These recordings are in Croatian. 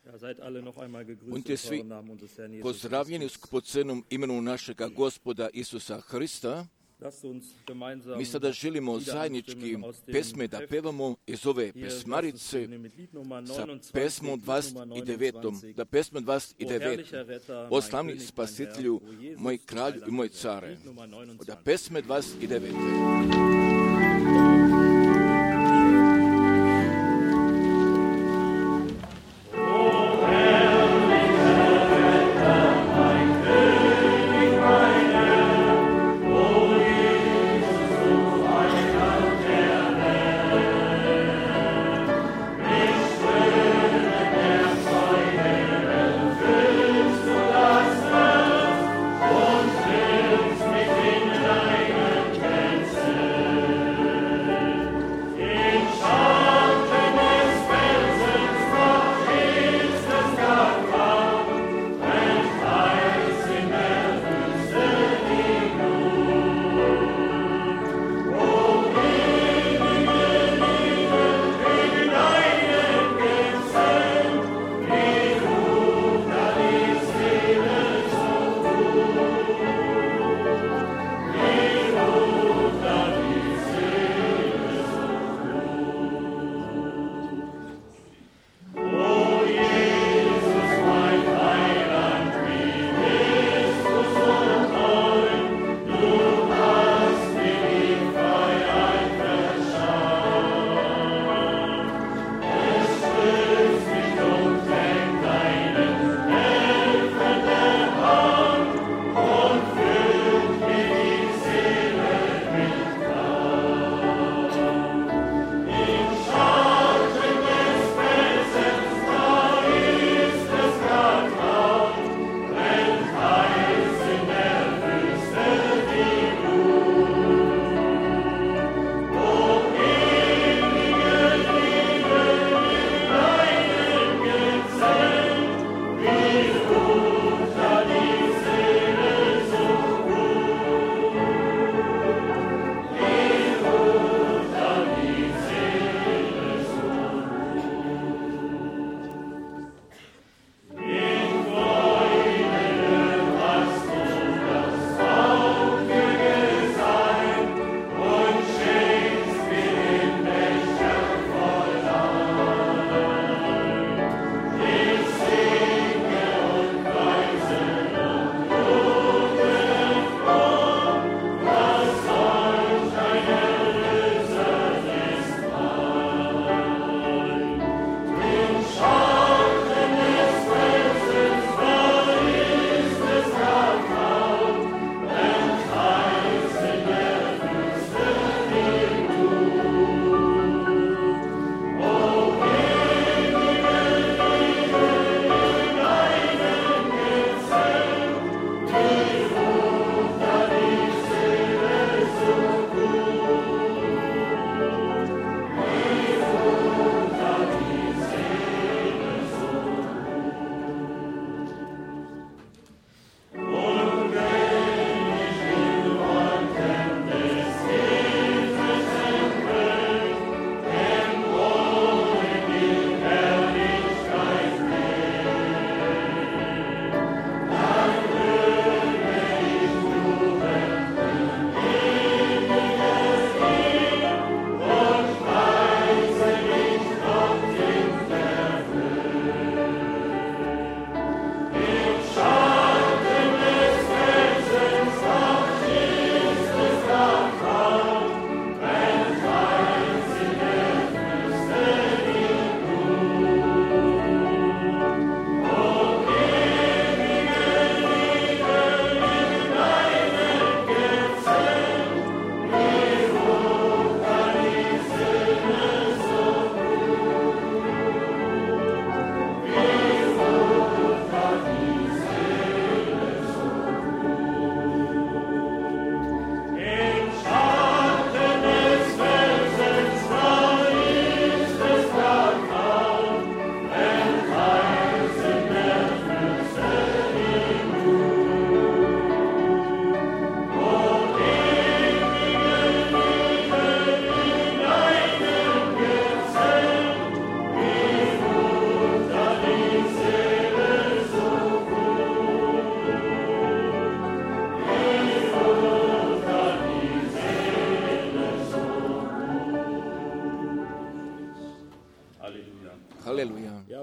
Budite svi pozdravljeni u skupocjenom imenu našega Gospoda Isusa Hrista. Mi sada želimo zajednički pesme da pevamo iz ove pesmarice sa pesmom 29. Da pesma 29. O slavni spasitelju, moj kralj i moj care. Da pesme 29.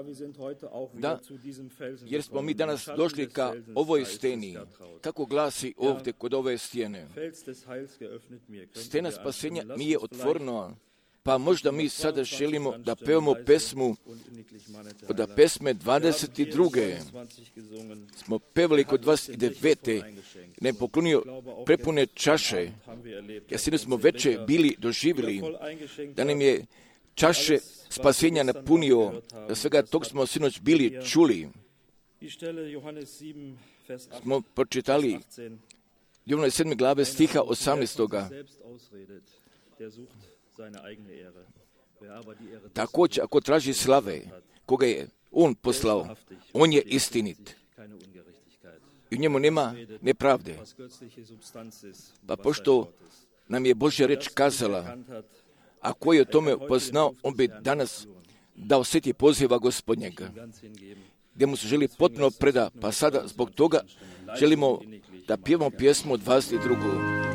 Da, jer smo mi danas došli ka ovoj steni, kako glasi ovdje kod ove stijene. Stena spasenja mi je otvorena, pa možda mi sada želimo da pevamo pesmu od pesme 22. Smo pevali kod 29. Ne poklonio prepune čaše. Ja sinoć smo veče bili doživjeli da nam je čaše spasenja napunio. Da svega tog smo sinoć bili čuli. Smo pročitali Jovana 7. glave stiha 18. Također, ako traži slave, koga je on poslao, on je istinit. I u njemu nema nepravde. Pa pošto nam je Božja reč kazala, a ko je o tome poznao, on bi danas dao sveti poziva Gospodnjega, gdje mu se želi potpuno preda. Pa sada zbog toga želimo da pjevamo pjesmu 22.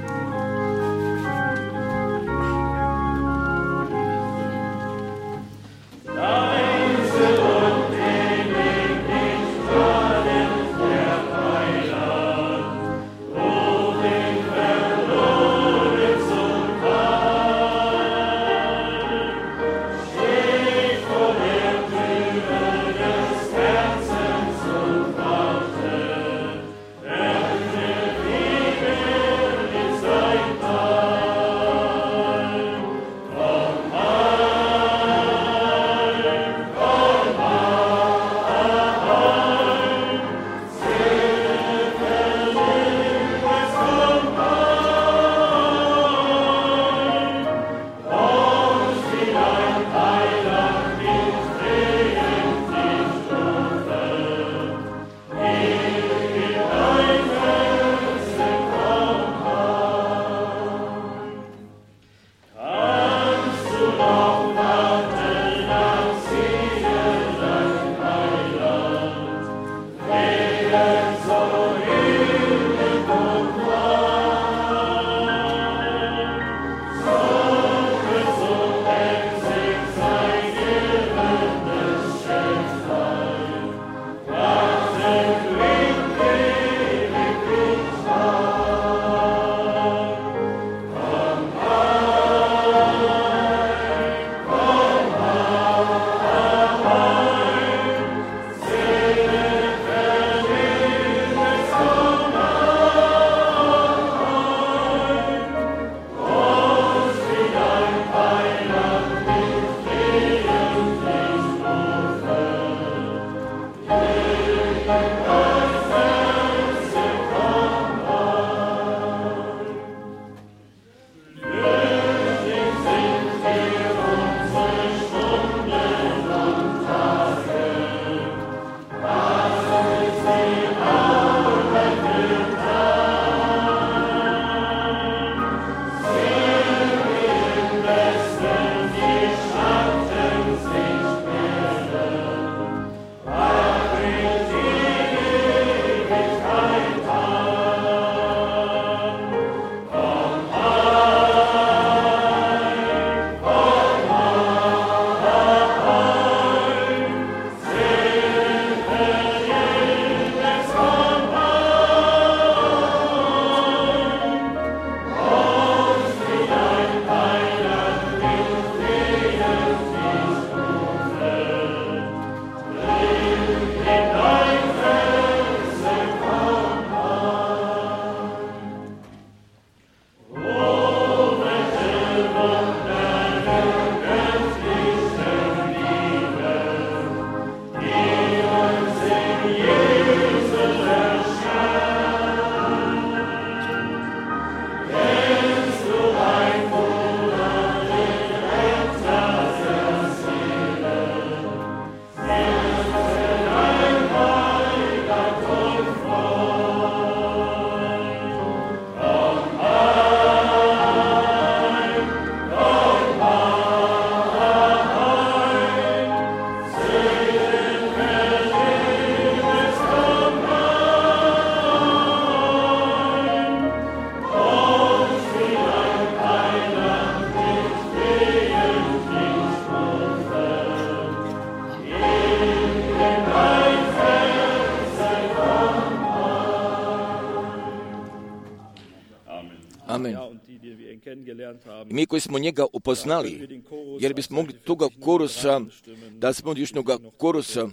Amen. I mi koji smo njega upoznali, jer bismo mogli toga korusa, da smo od južnoga korusa,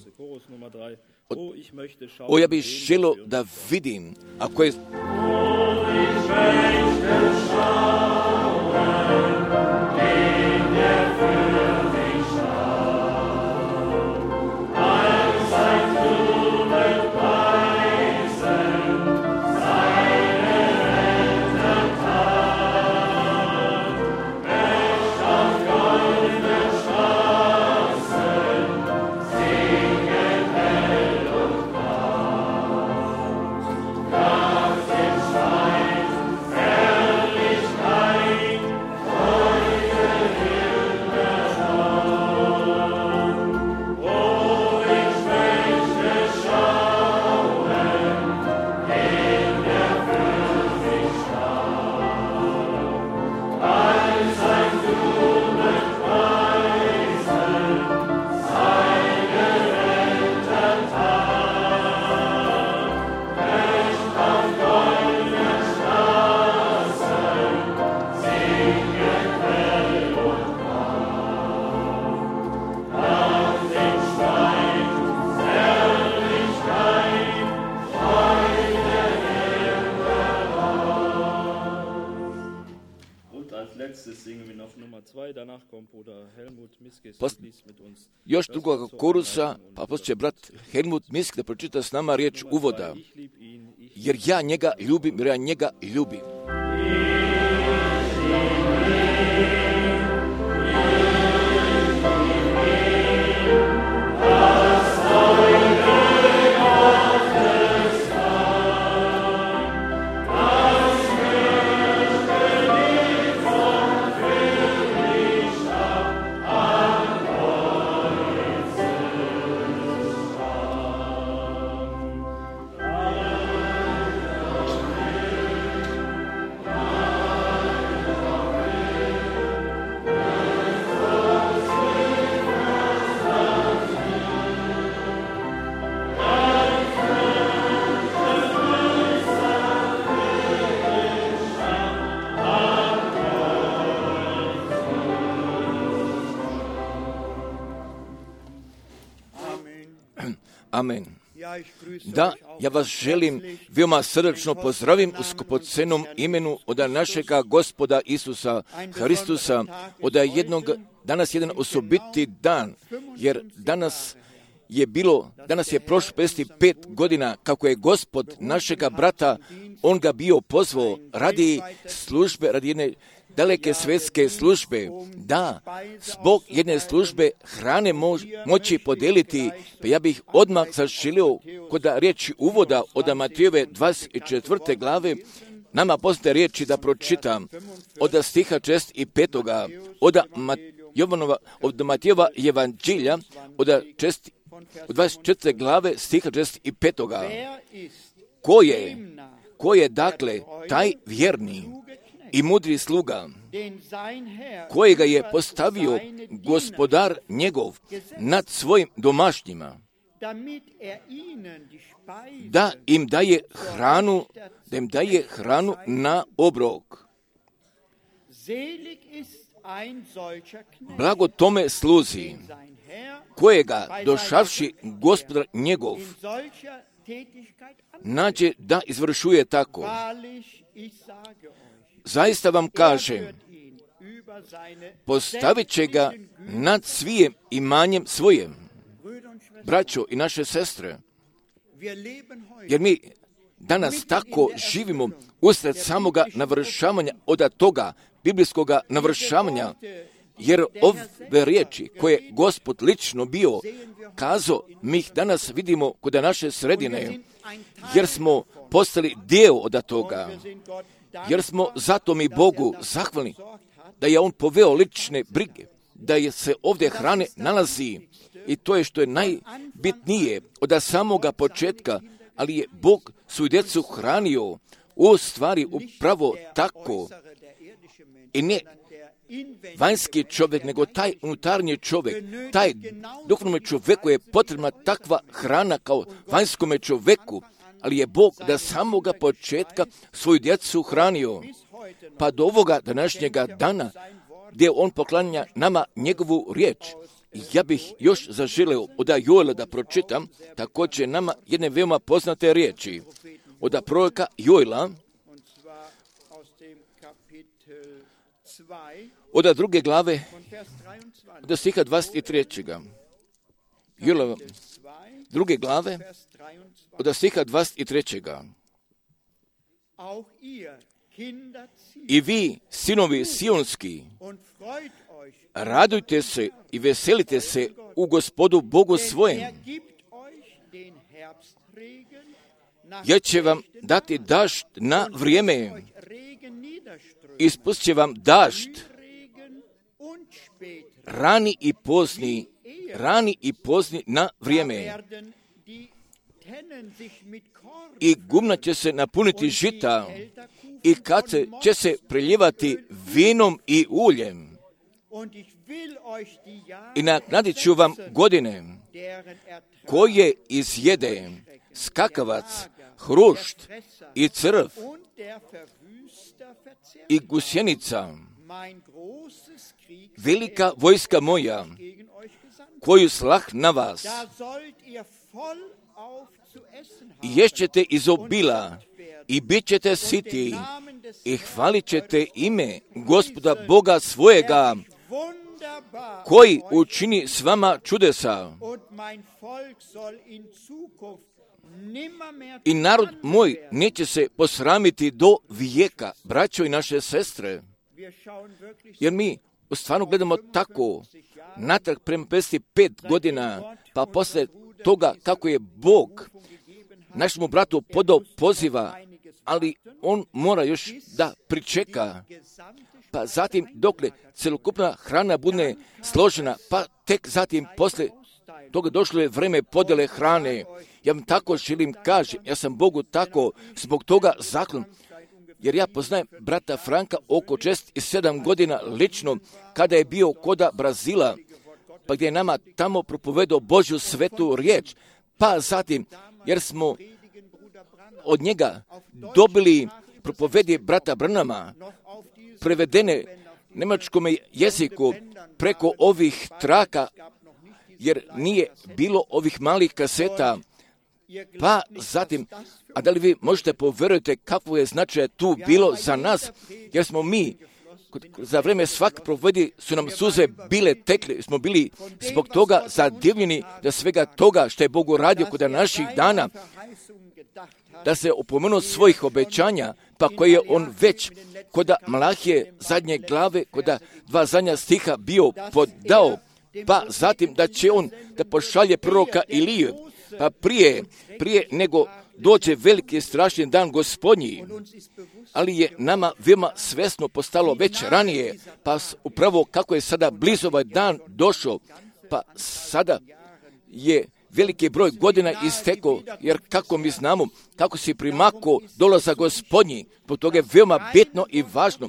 ja bih želio da vidim, ako je... Još drugog korusa, pa poslije će brat Helmut Misk da pročita s nama riječ uvoda. Jer ja njega ljubim, jer ja njega ljubim. Amen. Da, ja vas želim veoma srdačno pozdravim u skupocenom imenu od našega Gospoda Isusa Hristusa, od danas jedan osobiti dan, jer danas je prošlo 55 godina kako je Gospod našega brata, on ga bio pozvao radi službe, radi jedne daleke svjetske službe, da, zbog jedne službe hrane moći podeliti, pa ja bih odmah zaželio kod riječi uvoda od Matejove 24. glave, nama poznate riječi da pročitam, od stiha 6 i 5. Od Matejova evanđelja, od 24. glave, stiha 6 i 5. Ko je dakle taj vjerni i mudri sluga, kojega je postavio gospodar njegov nad svojim domašnjima, da im daje hranu na obrok. Blago tome sluzi, kojega došavši gospodar njegov nađe da izvršuje tako. Zaista vam kažem, postavit će ga nad svijem imanjem svojem. Braćo i naše sestre, jer mi danas tako živimo usred samoga navršavanja od toga biblijskoga navršavanja, jer ove riječi koje Gospod lično bio kazao, mi ih danas vidimo kod naše sredine, jer smo postali dio od toga. Jer smo zato mi Bogu zahvalni da je On poveo lične brige, da se ovdje hrane nalazi i to je što je najbitnije od samoga početka, ali je Bog svoju djecu hranio u stvari upravo tako i ne vanjski čovjek, nego taj unutarnji čovjek, taj duhovnom čovjeku je potrebna takva hrana kao vanjskome čovjeku, ali je Bog da samoga početka svoju djecu hranio. pa do ovoga današnjega dana, gdje on poklanja nama njegovu riječ. Ja bih još zaželeo od Joela da pročitam također nama jedne veoma poznate riječi. Od proroka Joela, od 2. glave, od stiha 23. Joela, 2. glave, od stiha 23. I vi, sinovi sionski, radujte se i veselite se u Gospodu Bogu svojem, jer će vam dati dašt na vrijeme, ispustit će vam dašt, rani i pozni na vrijeme. I gumna će se napuniti žita i kad će se preljevati vinom i uljem. I naknadit ću vam godine koje izjede skakavac, hrušt i crv i gusjenica, velika vojska moja, koju slah na vas. I ješćete iz obila i bit ćete siti i hvalit ćete ime Gospoda Boga svojega, koji učini s vama čudesa. I narod moj neće se posramiti do vijeka, braćo i naše sestre. Jer mi stvarno gledamo tako, natrag prema 55 godina, pa posle toga kako je Bog našemu bratu podao poziva, ali on mora još da pričeka. Pa zatim dokle celokupna hrana bude složena, pa tek zatim posle toga došlo je vreme podjele hrane. Ja vam tako želim kažem, ja sam Bogu tako zbog toga zaklon, jer ja poznajem brata Franka oko 6-7 godina lično, kada je bio koda Brazila, pa gdje je nama tamo propovedao Božju svetu riječ, pa zatim, jer smo od njega dobili propovedi brata Branhama, prevedene njemačkom jeziku preko ovih traka, jer nije bilo ovih malih kaseta, pa zatim, a da li vi možete povjerujete kakvo je značaj tu bilo za nas, jer smo mi, za vrijeme svak propovedi su nam suze bile tekle, smo bili zbog toga zadivljeni da svega toga što je Bog uradio kod naših dana, da se opomenu svojih obećanja, pa koje je on već kod Malahije zadnje glave, kod 2 zadnja stiha bio podao, pa zatim da će on da pošalje proroka Iliju, pa prije nego dođe veliki strašni dan Gospodnji, ali je nama veoma svesno postalo već ranije, pa upravo kako je sada blizu ovaj dan došao, pa sada je veliki broj godina istekao, jer kako mi znamo, kako si primakao dolazak Gospodnji, po toga je veoma bitno i važno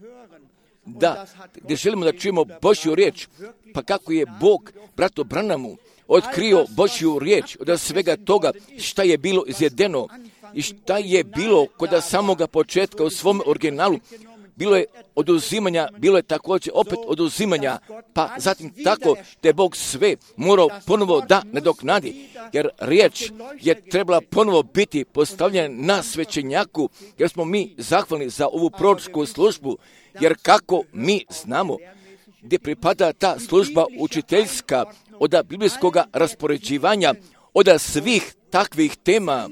da gdje želimo da čujemo Božju riječ, pa kako je Bog bratu Branhamu otkrio Božju riječ od svega toga šta je bilo izjedeno i šta je bilo kod samoga početka u svom originalu. Bilo je oduzimanja, bilo je također opet oduzimanja, pa zatim tako da je Bog sve morao ponovo da nadoknadi, jer riječ je trebala ponovo biti postavljena na svećenjaku, jer smo mi zahvalni za ovu proročku službu, jer kako mi znamo gdje pripada ta služba učiteljska od biblijskog raspoređivanja, od svih takvih tema,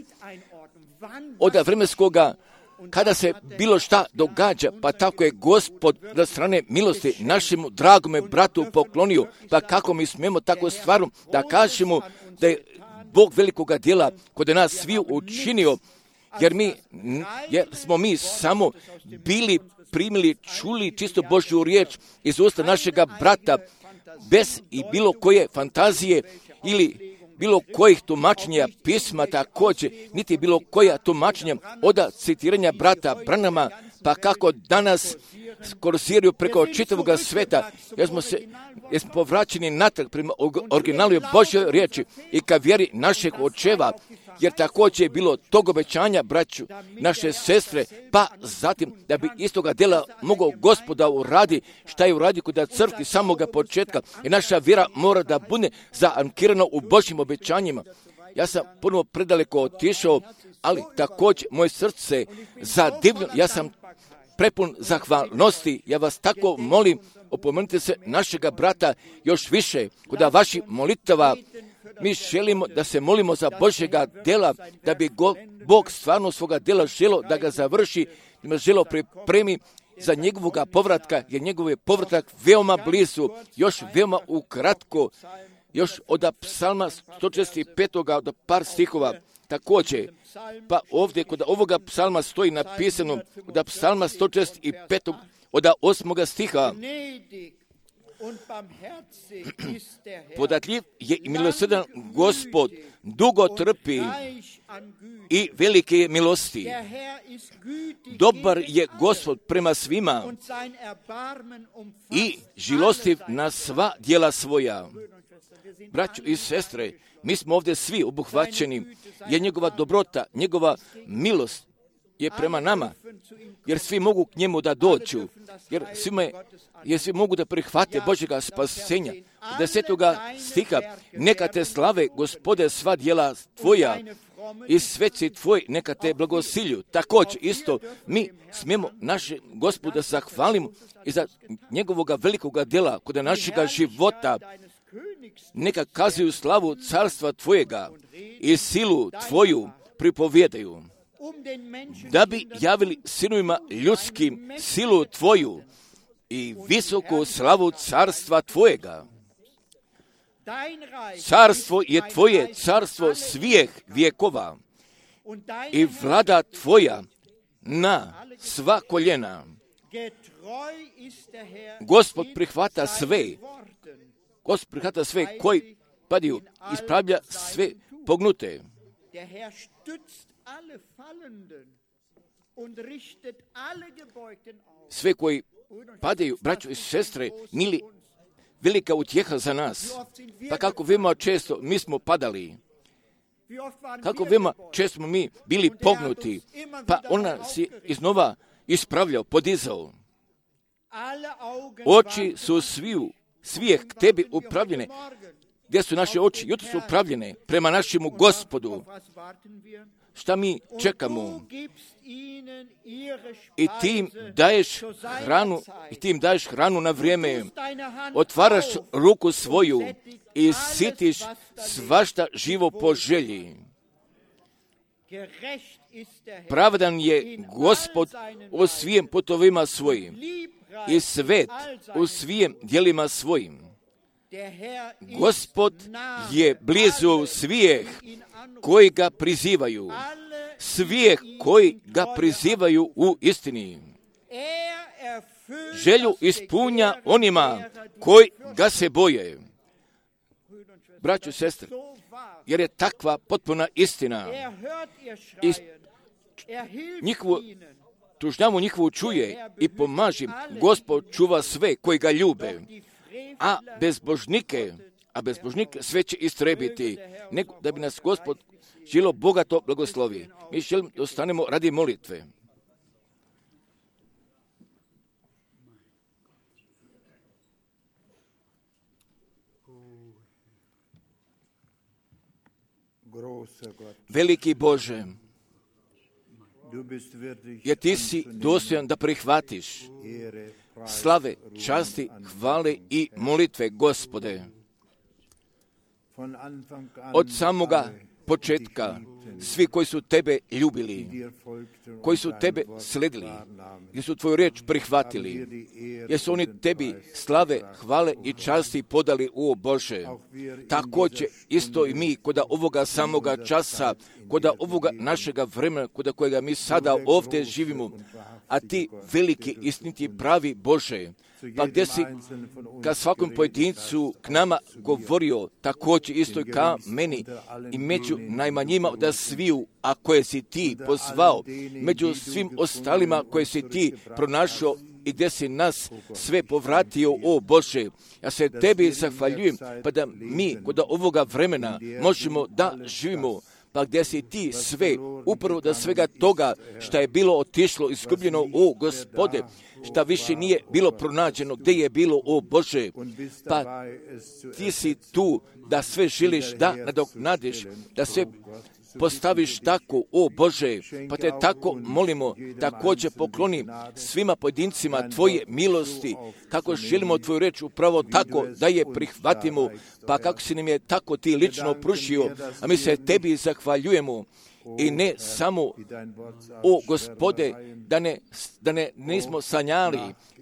od vremenskoga kada se bilo šta događa, pa tako je Gospod na strane milosti našemu dragome bratu poklonio, pa kako mi smijemo tako stvarno da kažemo da je Bog velikoga djela kod nas svi učinio, jer smo mi samo bili primili, čuli čisto Božju riječ iz usta našega brata, bez i bilo koje fantazije ili bilo kojih tumačenja pisma također, niti bilo koja tumačenja od citiranja brata Branhama, pa kako danas korsiraju preko čitavog sveta, jer smo povraćeni natrag prema originalu Božje riječi i ka vjeri našeg očeva, jer također je bilo tog obećanja, braću, naše sestre, pa zatim da bi istoga djela mogao Gospoda uradi, šta je uradio kod crkvi samoga početka. I naša vjera mora da bude zaankirana u Božjim obećanjima. Ja sam ponovo predaleko otišao, ali također moje srce zadivljeno, ja sam prepun zahvalnosti. Ja vas tako molim, opomenite se našega brata još više, kod vaših molitava. Mi želimo da se molimo za Božjega djela, da bi Bog stvarno svoga djela želo da ga završi, da ga želo pripremi za njegovog povratka, jer njegov je povratak veoma blizu, još veoma ukratko, još od psalma 145. od par stihova. Također, pa ovdje kod ovoga psalma stoji napisano, od psalma 145. od 8. stiha, podatljiv je i milosrdan Gospod, dugo trpi i velike je milosti. Dobar je Gospod prema svima i žilostiv na sva djela svoja. Braćo i sestre, mi smo ovdje svi obuhvaćeni, jer njegova dobrota, njegova milost je prema nama, jer svi mogu k njemu da dođu, jer svi mogu da prihvate Božjega spasenja. Od 10. stiha, neka te slave, Gospode, sva djela tvoja i sveci tvoj, neka te blagosilju. Također isto mi smijemo naše Gospoda zahvalimo i za njegovoga velikoga djela kod našega života. Neka kazuju slavu carstva tvojega i silu tvoju pripovjedaju, da bi javili sinovima ljudskim silu tvoju i visoku slavu carstva tvojega. Carstvo je tvoje, carstvo svih vjekova i vlada tvoja na sva koljena. Gospod prihvata sve. Gospod prihvata sve koji padaju, ispravlja sve pognute. Sve koji padaju, braćo i sestre, nili velika utjeha za nas. Pa kako veoma često mi smo padali, kako veoma često smo mi bili pognuti, pa on nas je iznova ispravljao, podizao. Oči su svijeh k tebi upravljene. Gdje su naše oči? Jutro su upravljene prema našemu Gospodu. Šta mi čekamo? I tim daješ hranu na vrijeme. Otvaraš ruku svoju i sitiš svašta živo po želji. Pravedan je Gospod u svim putovima svojim i svet u svim djelima svojim. Gospod je blizu svih koji ga prizivaju, svih koji ga prizivaju u istini. Želju ispunja onima koji ga se boje. Braćo i sestre, jer je takva potpuna istina. Tužnjavu njihovu čuje i pomaži. Gospod čuva sve koji ga ljube. A bezbožnike sve će istrebiti. Nego da bi nas Gospod želo bogato blagoslovi. Mi želimo da ostanemo radi molitve. Veliki Bože, jer ti si dostojan da prihvatiš slave, časti, hvale i molitve, Gospode. Od samoga početka, svi koji su tebe ljubili, koji su tebe sledili, jer su tvoju riječ prihvatili, jer su oni tebi slave, hvale i časti podali, o Bože. Također isto i mi, kod ovoga samoga časa, kod ovoga našega vremena, kod kojega mi sada ovdje živimo, a ti veliki, istiniti, pravi Bože, pa gdje si ka svakom pojedincu k nama govorio, također isto i ka meni i među najmanjima da sviju, a koje si ti pozvao, među svim ostalima koje si ti pronašao i gdje si nas sve povratio, o Bože. Ja se tebi zahvaljujem, pa da mi kod ovoga vremena možemo da živimo pa gdje si ti sve, upravo da svega toga što je bilo otišlo, izgubljeno, o Gospode, šta više nije bilo pronađeno, gdje je bilo, o Bože, pa ti si tu da sve želiš da nadoknadiš, da sve postaviš tako, o Bože, pa te tako molimo, također pokloni svima pojedincima Tvoje milosti, kako želimo Tvoju reč upravo tako da je prihvatimo, pa kako si nam je tako ti lično pružio, a mi se Tebi zahvaljujemo. I ne samo, o Gospode, da nismo sanjali,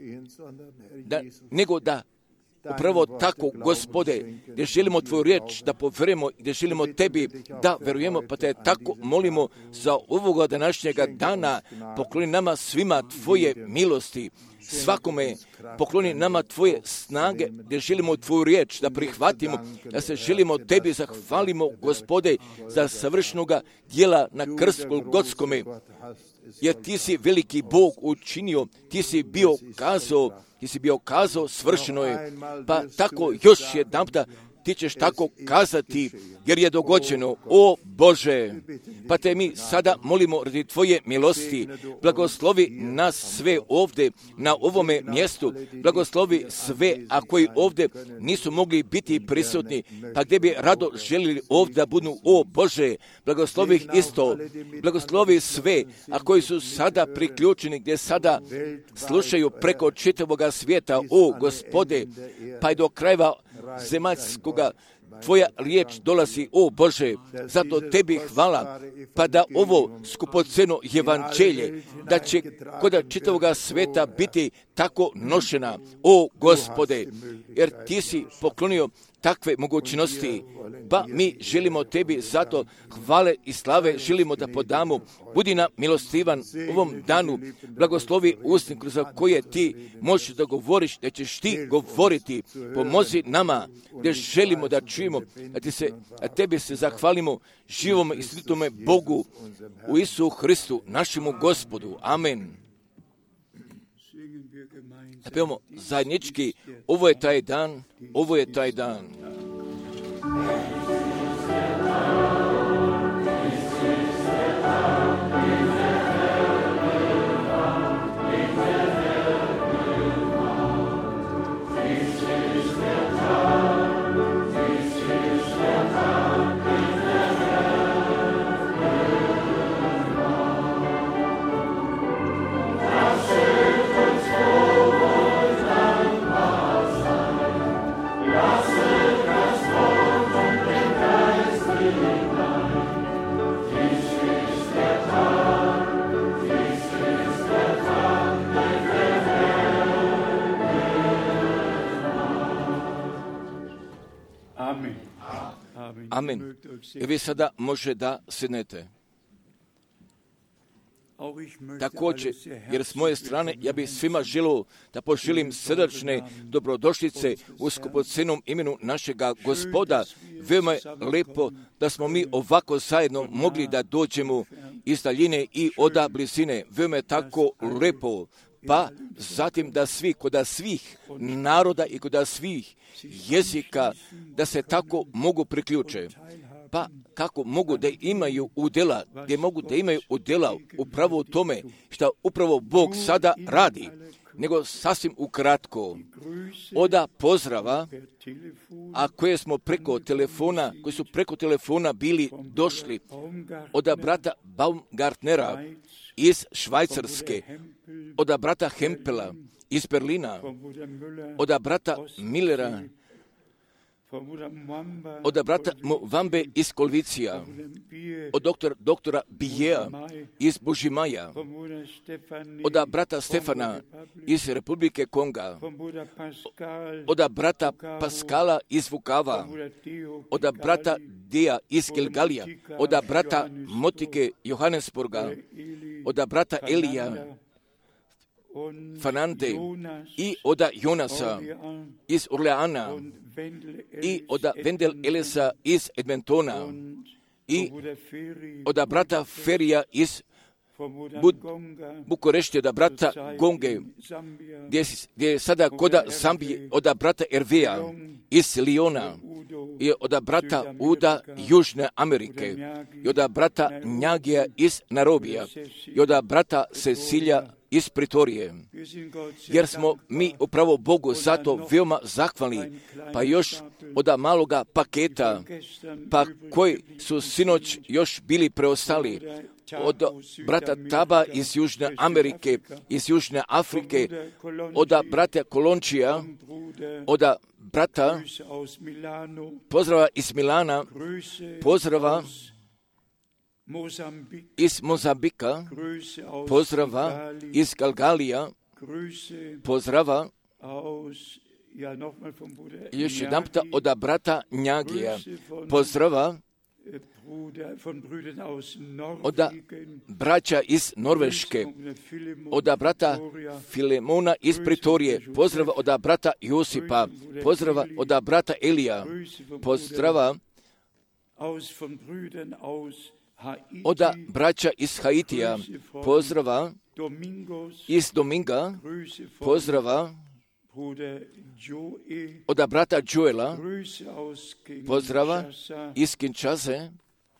nego da upravo tako, Gospode, gdje želimo Tvoju riječ da povjerujemo, gdje želimo Tebi da verujemo, pa te tako molimo za ovoga današnjega dana, pokloni nama svima Tvoje milosti, svakome pokloni nama Tvoje snage, gdje želimo Tvoju riječ da prihvatimo, da se želimo Tebi zahvalimo, Gospode, za savršenoga djela na krstu Golgotskome, jer Ti si veliki Bog učinio, Ti si bio kazao, svršeno je, pa tako još jedanputa Ti ćeš tako kazati, jer je dogođeno, o Bože, pa te mi sada molimo radi Tvoje milosti, blagoslovi nas sve ovdje na ovome mjestu, blagoslovi sve, a koji ovdje nisu mogli biti prisutni, pa gdje bi rado želili ovdje da budu, o Bože, blagoslovi ih isto, blagoslovi sve, a koji su sada priključeni, gdje sada slušaju preko čitavoga svijeta, o Gospode, pa i do krajeva zemaljskoga Tvoja riječ dolazi, o Bože, zato Tebi hvala, pa da ovo skupoceno evanđelje, da će kod čitavoga sveta biti tako nošena, o Gospode, jer Ti si poklonio takve mogućnosti, pa mi želimo Tebi zato hvale i slave želimo da podamo. Budi nam milostivan ovom danu, blagoslovi usnik za koje Ti možeš da govoriš, da ćeš Ti govoriti, pomozi nama, gdje želimo da čujemo, a Tebi se zahvalimo živome i svitome Bogu u Isu Hristu, našemu Gospodu. Amen. Da pevamo zajednički, ovo je taj dan, ovo je taj dan. Amen. I vi sada može da sjednete. Također, jer s moje strane ja bih svima želio da poželim srdačne dobrodošlice u skupocenom imenu našega Gospoda. Veoma je lepo da smo mi ovako zajedno mogli da dođemo iz daljine i oda blizine. Veoma je tako lepo. Pa zatim da svi, kod svih naroda i kod svih jezika, da se tako mogu priključe. Pa kako mogu da imaju udjela, gdje mogu da imaju udjela upravo u tome što upravo Bog sada radi, nego sasvim ukratko. Oda pozdrava, a koje smo koji su preko telefona bili došli, od brata Baumgartnera iz Švajcarske, od brata Hempela iz Berlina, od brata Millera, od brata Muwambe iz Kolvicija, od doktora Bijea iz Bužimaja, od brata Stefana iz Republike Konga, od brata Paskala iz Vukava, od brata Dea iz Gilgalija, od brata Motike Johannesburga, od brata Elija Fernande i od Jonasa iz Orleana i od Wendel Elisa iz Edmontona i od brata Ferija iz Bukurešti od brata Gonge, gdje je sada koda Zambije, od brata Ervea iz Liona, i od brata Uda Južne Amerike, i od brata Njagija iz Narobija, i od brata Cecilija iz Pritorije, jer smo mi upravo Bogu zato veoma zahvalni, pa još od maloga paketa, pa koji su sinoć još bili preostali, od brata Taba iz Južne Amerike, iz Južne Afrike, od brata Kolončija, od brata pozdrava iz Milana, pozdrava iz Mozambika, pozdrava iz Galgalija, pozdrava još jedan puta od brata Njagija, pozdrava od braća iz Norveške, od brata Filemona iz Pritorije, pozdrava od brata Josipa, pozdrava od brata Elija, pozdrava od braća iz Haitija, pozdrava iz Dominga, pozdrava od brata Joela, pozdrava iz Kinshase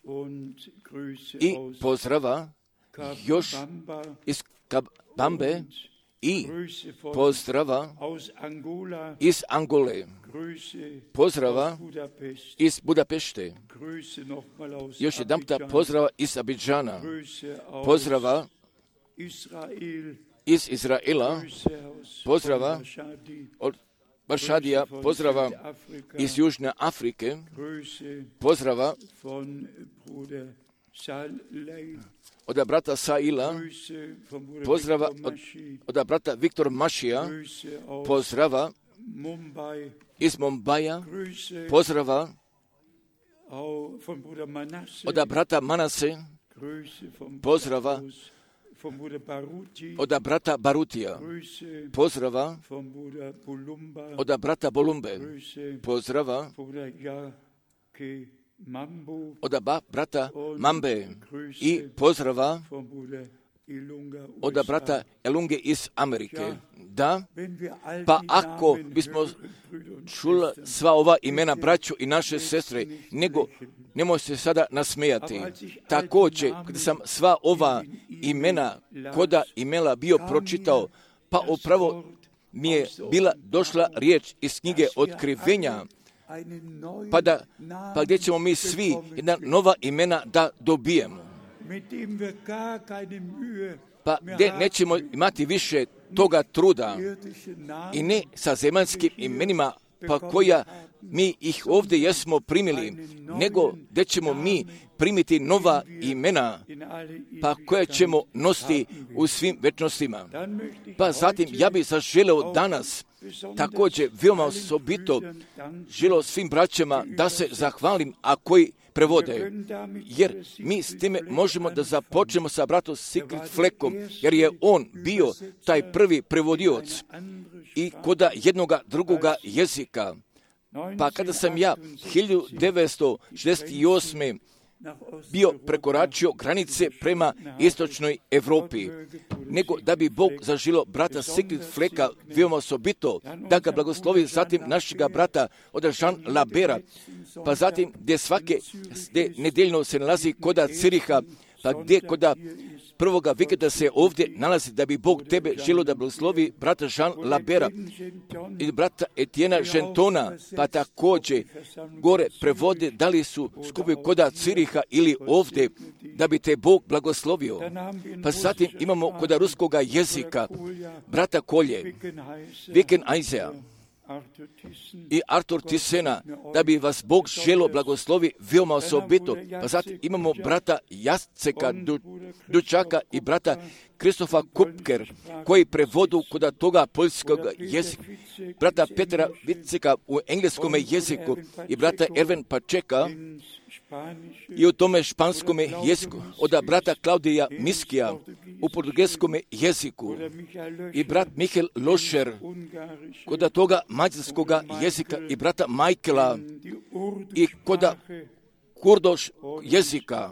i pozdrava još iz Kabambe i pozdrava iz Angole, pozdrava iz Budapešte, još jedan puta pozdrava iz Abidžana, pozdrava iz Izraela, pozdrava od Baršadija, pozdrava iz Južne Afrike, pozdrava od brata Saila, pozdrava od brata Viktor Mašija, pozdrava iz Mumbaja, pozdrava od brata Manase, pozdrava od brata Barutija, pozdrava od brata Bolumbe, pozdrava od brata Mambe i pozdrava od brata Elunge iz Amerike. Da, pa ako bismo čuli sva ova imena braću i naše sestre, nego nemoj se sada nasmijati. Također, kada sam sva ova imena, koda imena bio pročitao, pa upravo mi je bila došla riječ iz knjige Otkrivenja, pa gdje ćemo mi svi jedna nova imena da dobijemo. Pa gdje nećemo imati više toga truda i ne sa zemaljskim imenima, pa koja mi ih ovdje jesmo primili, nego gdje ćemo mi primiti nova imena, pa koja ćemo nositi u svim večnostima. Pa zatim ja bih zaželeo danas također veoma osobito želeo svim braćama da se zahvalim, a koji prevode, jer mi s time možemo da započnemo sa bratom Sigrid Fleckom, jer je on bio taj prvi prevodioc i koda jednoga drugoga jezika. Pa kada sam ja 1968. bio prekoračio granice prema istočnoj Europi, nego da bi Bog zaželio brata Sigrid Flecka veoma osobito, da ga blagoslovi, zatim našega brata od Jean Labera, pa zatim gdje nedeljno se nalazi koda Ciriha, pa gdje koda prvoga vikenda se ovdje nalazi, da bi Bog tebe želio da blagoslovi brata Jean Labera i brata Etiena Gentona, pa također gore prevode da li su skupi koda Ciriha ili ovdje, da bi te Bog blagoslovio. Pa zatim imamo koda ruskoga jezika brata Kolje, Viken Aizea i Artur Tisena, da bi vas Bog želio blagoslovi veoma osobito. Pa zatim imamo brata Jaceka Dučaka i brata Kristofa Kupker, koji prevodu koda toga poljskog jezika, brata Petra Viceka u engleskom jeziku i brata Erven Pačeka i u tome španskom jeziku, od brata Klaudija Miskija u portugalskom jeziku i brat Mihael Lošer kod toga mađarskog jezika i brata Majkela i koda kurdoš jezika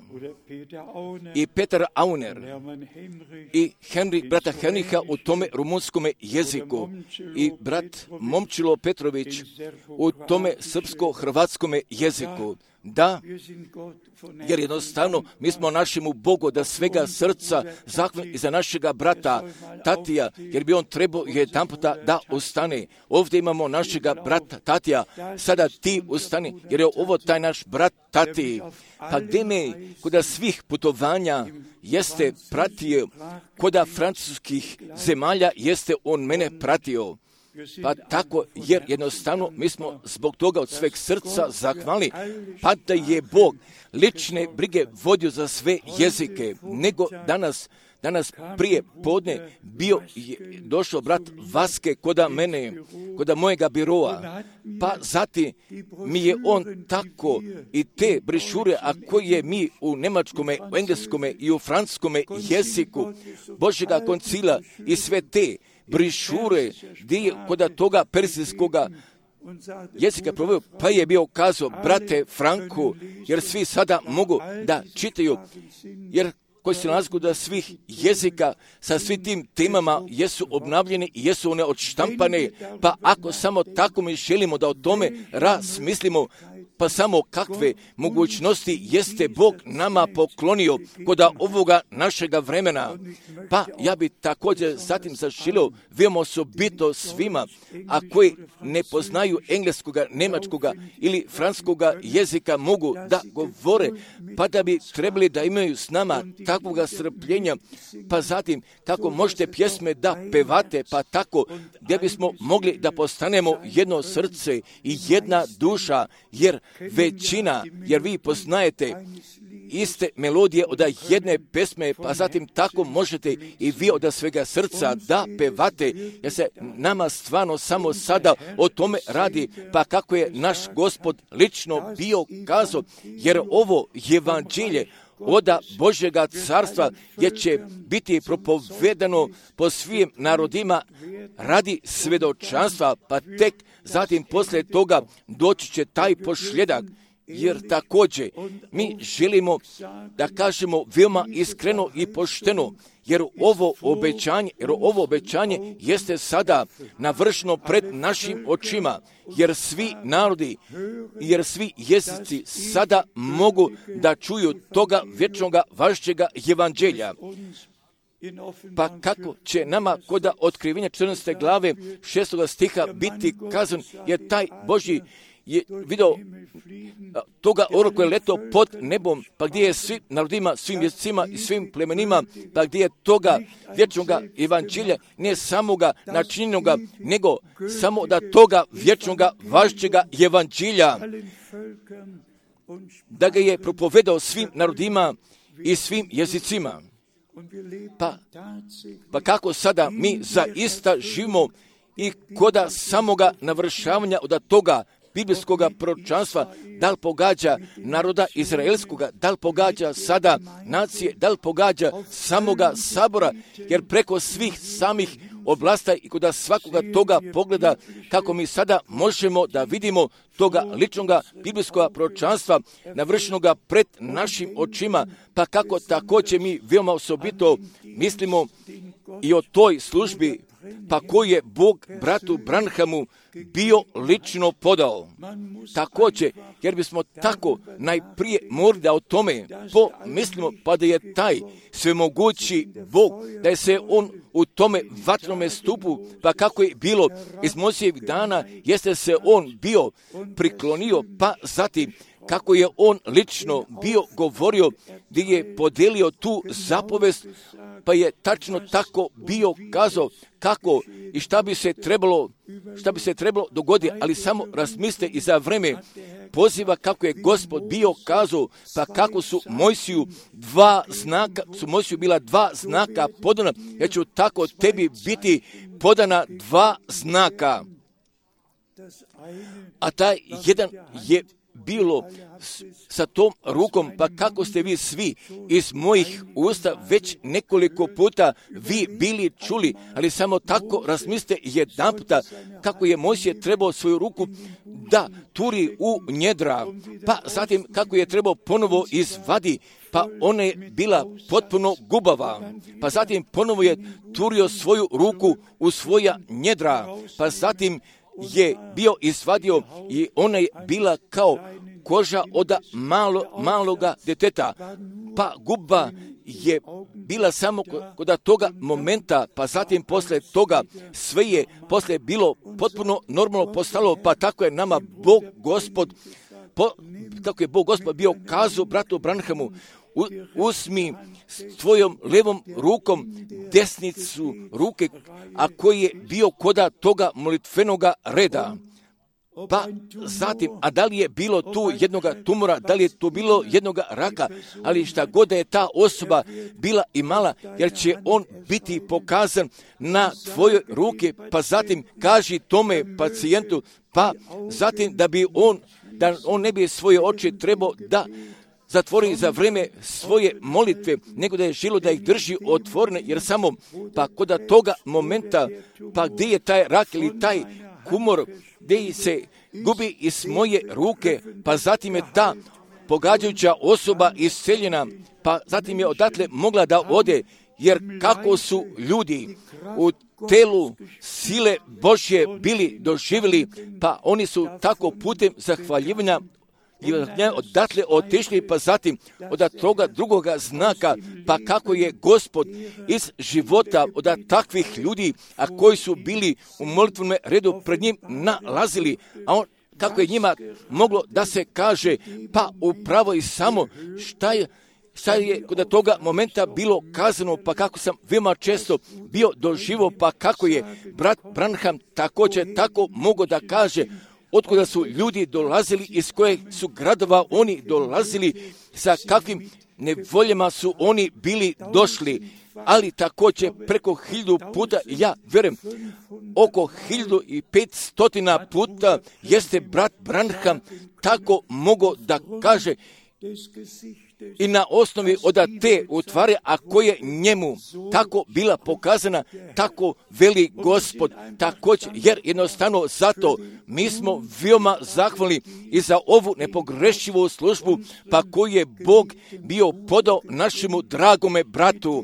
i Petar Auner i brata Henriha u tome rumunskome jeziku i brat Momčilo Petrović u tome srpsko-hrvatskome jeziku. Da, jer jednostavno mi smo našemu Bogu da svega srca zahvalni i za našega brata Tatija, jer bi on trebao jedanputa da ustane. Ovdje imamo našega brata Tatija, sada ti ustani, jer je ovo taj naš brat Tati. Pa gdje me kod svih putovanja jeste pratio, kod francuskih zemalja jeste on mene pratio. Pa tako, jer jednostavno mi smo zbog toga od sveg srca zahvalni, pa da je Bog lične brige vodio za sve jezike, nego danas prije podne došao brat Vaske koda mene, koda mojega biroa, pa zatim mi je on tako i te brišure, a koje mi u njemačkome, u engleskome i u francuskome jeziku Božjega koncila i sve te brišure, gdje je kod toga persijskoga jezika proveo, pa je bio kazao, brate Franku, jer svi sada mogu da čitaju, jer koji se nalazi kod svih jezika sa svim tim temama jesu obnavljeni i jesu one odštampane, pa ako samo tako mi želimo da o tome razmislimo, pa samo kakve mogućnosti jeste Bog nama poklonio kod ovoga našega vremena. Pa ja bi također zatim zaželio veoma osobito svima, a koji ne poznaju engleskoga, njemačkoga ili francuskoga jezika mogu da govore, pa da bi trebali da imaju s nama takvoga strpljenja, pa zatim kako možete pjesme da pevate, pa tako gdje bismo mogli da postanemo jedno srce i jedna duša, jer vi poznajete iste melodije od jedne pesme, pa zatim tako možete i vi od svega srca da pevate, jer se nama stvarno samo sada o tome radi, pa kako je naš Gospod lično bio kazao, jer ovo evanđelje od Božjega carstva gdje će biti propovedano po svim narodima radi svedočanstva, pa tek zatim poslije toga doći će taj pošljedak. Jer također mi želimo da kažemo veoma iskreno i pošteno, jer ovo obećanje jeste sada navršeno pred našim očima, jer svi narodi, jer svi jezici sada mogu da čuju toga vječnoga važećega evanđelja. Pa kako će nama kod otkrivenja 14. glave 6. stiha biti kazan, jer taj Božji je vidio toga oru koje je leto pod nebom, pa gdje je svim narodima, svim jezicima i svim plemenima, pa gdje je toga vječnoga evanđelja, ne samoga načinjenoga, nego samo da toga vječnoga važećega evanđelja, da ga je propovedao svim narodima i svim jezicima. Pa kako sada mi zaista živimo i koda samoga navršavanja od toga biblijskog proročanstva, da li pogađa naroda izraelskoga, da li pogađa sada nacije, da li pogađa samoga sabora, jer preko svih samih oblasta i kod svakoga toga pogleda, kako mi sada možemo da vidimo toga ličnoga biblijskog proročanstva navršenoga pred našim očima, pa kako također mi veoma osobito mislimo i o toj službi, pa koji je Bog bratu Branhamu bio lično podao. Također, jer bismo tako najprije morali da o tome pomislimo, pa da je taj svemogući Bog, da je se on u tome vatrenome stupu, pa kako je bilo iz Mojsijevih dana, jeste se on bio priklonio, pa zatim kako je on lično bio govorio, gdje je podelio tu zapovest, pa je tačno tako bio kazao kako i šta bi se trebalo dogoditi, ali samo razmislite i za vreme poziva kako je Gospod bio kazao, pa kako su Mojsiju bila dva znaka podana, jer će tako tebi biti podana dva znaka. A taj jedan je bilo sa tom rukom, pa kako ste vi svi iz mojih usta već nekoliko puta vi bili čuli, ali samo tako razmislite jedanputa kako je Mojsije trebao svoju ruku da turi u njedra, pa zatim kako je trebao ponovo izvadi, pa ona je bila potpuno gubava, pa zatim ponovo je turio svoju ruku u svoja njedra, pa zatim je bio izvadio i ona je bila kao koža od maloga djeteta, pa guba je bila samo kod toga momenta, pa zatim posle toga sve je posle bilo potpuno normalno postalo, pa tako je nama Bog Gospod, kako je Bog Gospod bio kazao bratu Branhamu, uzmi s tvojom levom rukom desnicu ruke, a koji je bio koda toga molitvenoga reda. Pa zatim, a da li je bilo tu jednoga tumora, da li je tu bilo jednoga raka, ali šta god da je ta osoba bila imala, jer će on biti pokazan na tvojoj ruke, pa zatim kaži tome pacijentu, pa zatim da on ne bi svoje oči trebao da zatvori za vreme svoje molitve, nego da je želo da ih drži otvorene, jer samo pa kod toga momenta, pa gdje je taj rak ili taj kumor, gdje se gubi iz moje ruke, pa zatim je ta pogađajuća osoba isceljena, pa zatim je odatle mogla da ode, jer kako su ljudi u telu sile Božje bili doživjeli, pa oni su tako putem zahvaljivanja i odatle otišli, pa zatim od toga drugoga znaka, pa kako je Gospod iz života od takvih ljudi, a koji su bili u molitvenom redu pred njim nalazili, a on kako je njima moglo da se kaže, pa upravo i samo šta je kod toga momenta bilo kazano, pa kako sam veoma često bio doživo, pa kako je brat Branham također tako mogao da kaže, otkuda su ljudi dolazili, iz kojeg su gradova oni dolazili, sa kakvim nevoljama su oni bili došli, ali također preko 1000 puta, ja vjerujem, oko 1500 puta jeste brat Branham tako mogao da kaže i na osnovi od te utvare, a koje njemu tako bila pokazana, tako veli Gospod, također, jer jednostavno zato mi smo veoma zahvalni i za ovu nepogrešivu službu, pa koju je Bog bio podao našemu dragome bratu.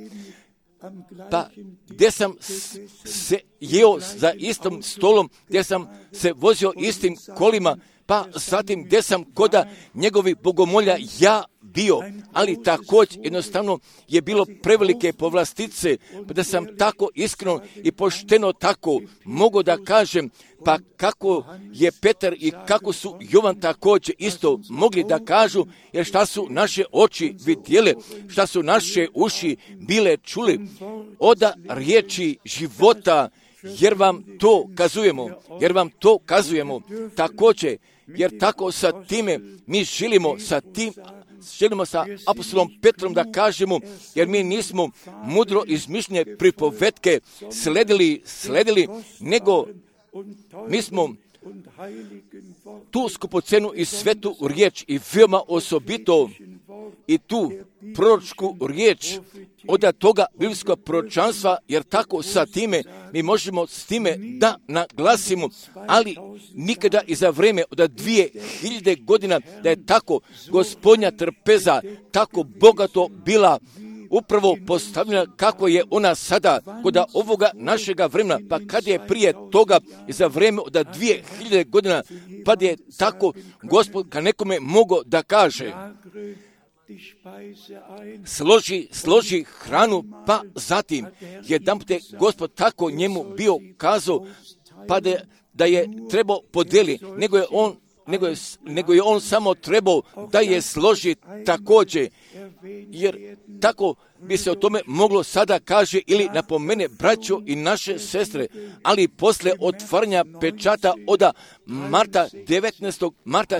Pa gdje sam se jeo za istom stolom, gdje sam se vozio istim kolima, pa zatim gdje sam koda njegovih bogomolja ja bio, ali također jednostavno je bilo prevelike povlastice, pa da sam tako iskreno i pošteno tako mogu da kažem, pa kako je Petar i kako su Jovan također isto mogli da kažu, jer šta su naše oči vidjele, šta su naše uši bile čuli, od riječi života, jer vam to kazujemo, također, jer tako sa time mi želimo sa apostolom Petrom da kažemo, jer mi nismo mudro izmišljene pripovetke sledili, nego mi smo tu skupocenu i svetu riječ i veoma osobito i tu proročku riječ od toga biblijskog proročanstva, jer tako sa time mi možemo s time da naglasimo, ali nikada i za vreme od 2000 godina da je tako Gospodnja trpeza tako bogato bila upravo postavljena kako je ona sada kod ovoga našega vremena, pa kad je prije toga i za vreme od 2000 godina, pa je tako Gospod ka nekome mogao da kaže, složi hranu, pa zatim jedanput je Gospod tako njemu bio kazao, pa da je trebao podeli, nego je on samo trebao da je složi također, jer tako bi se o tome moglo sada kaže ili napomene braćo i naše sestre, ali posle otvaranja pečata od marta 19. marta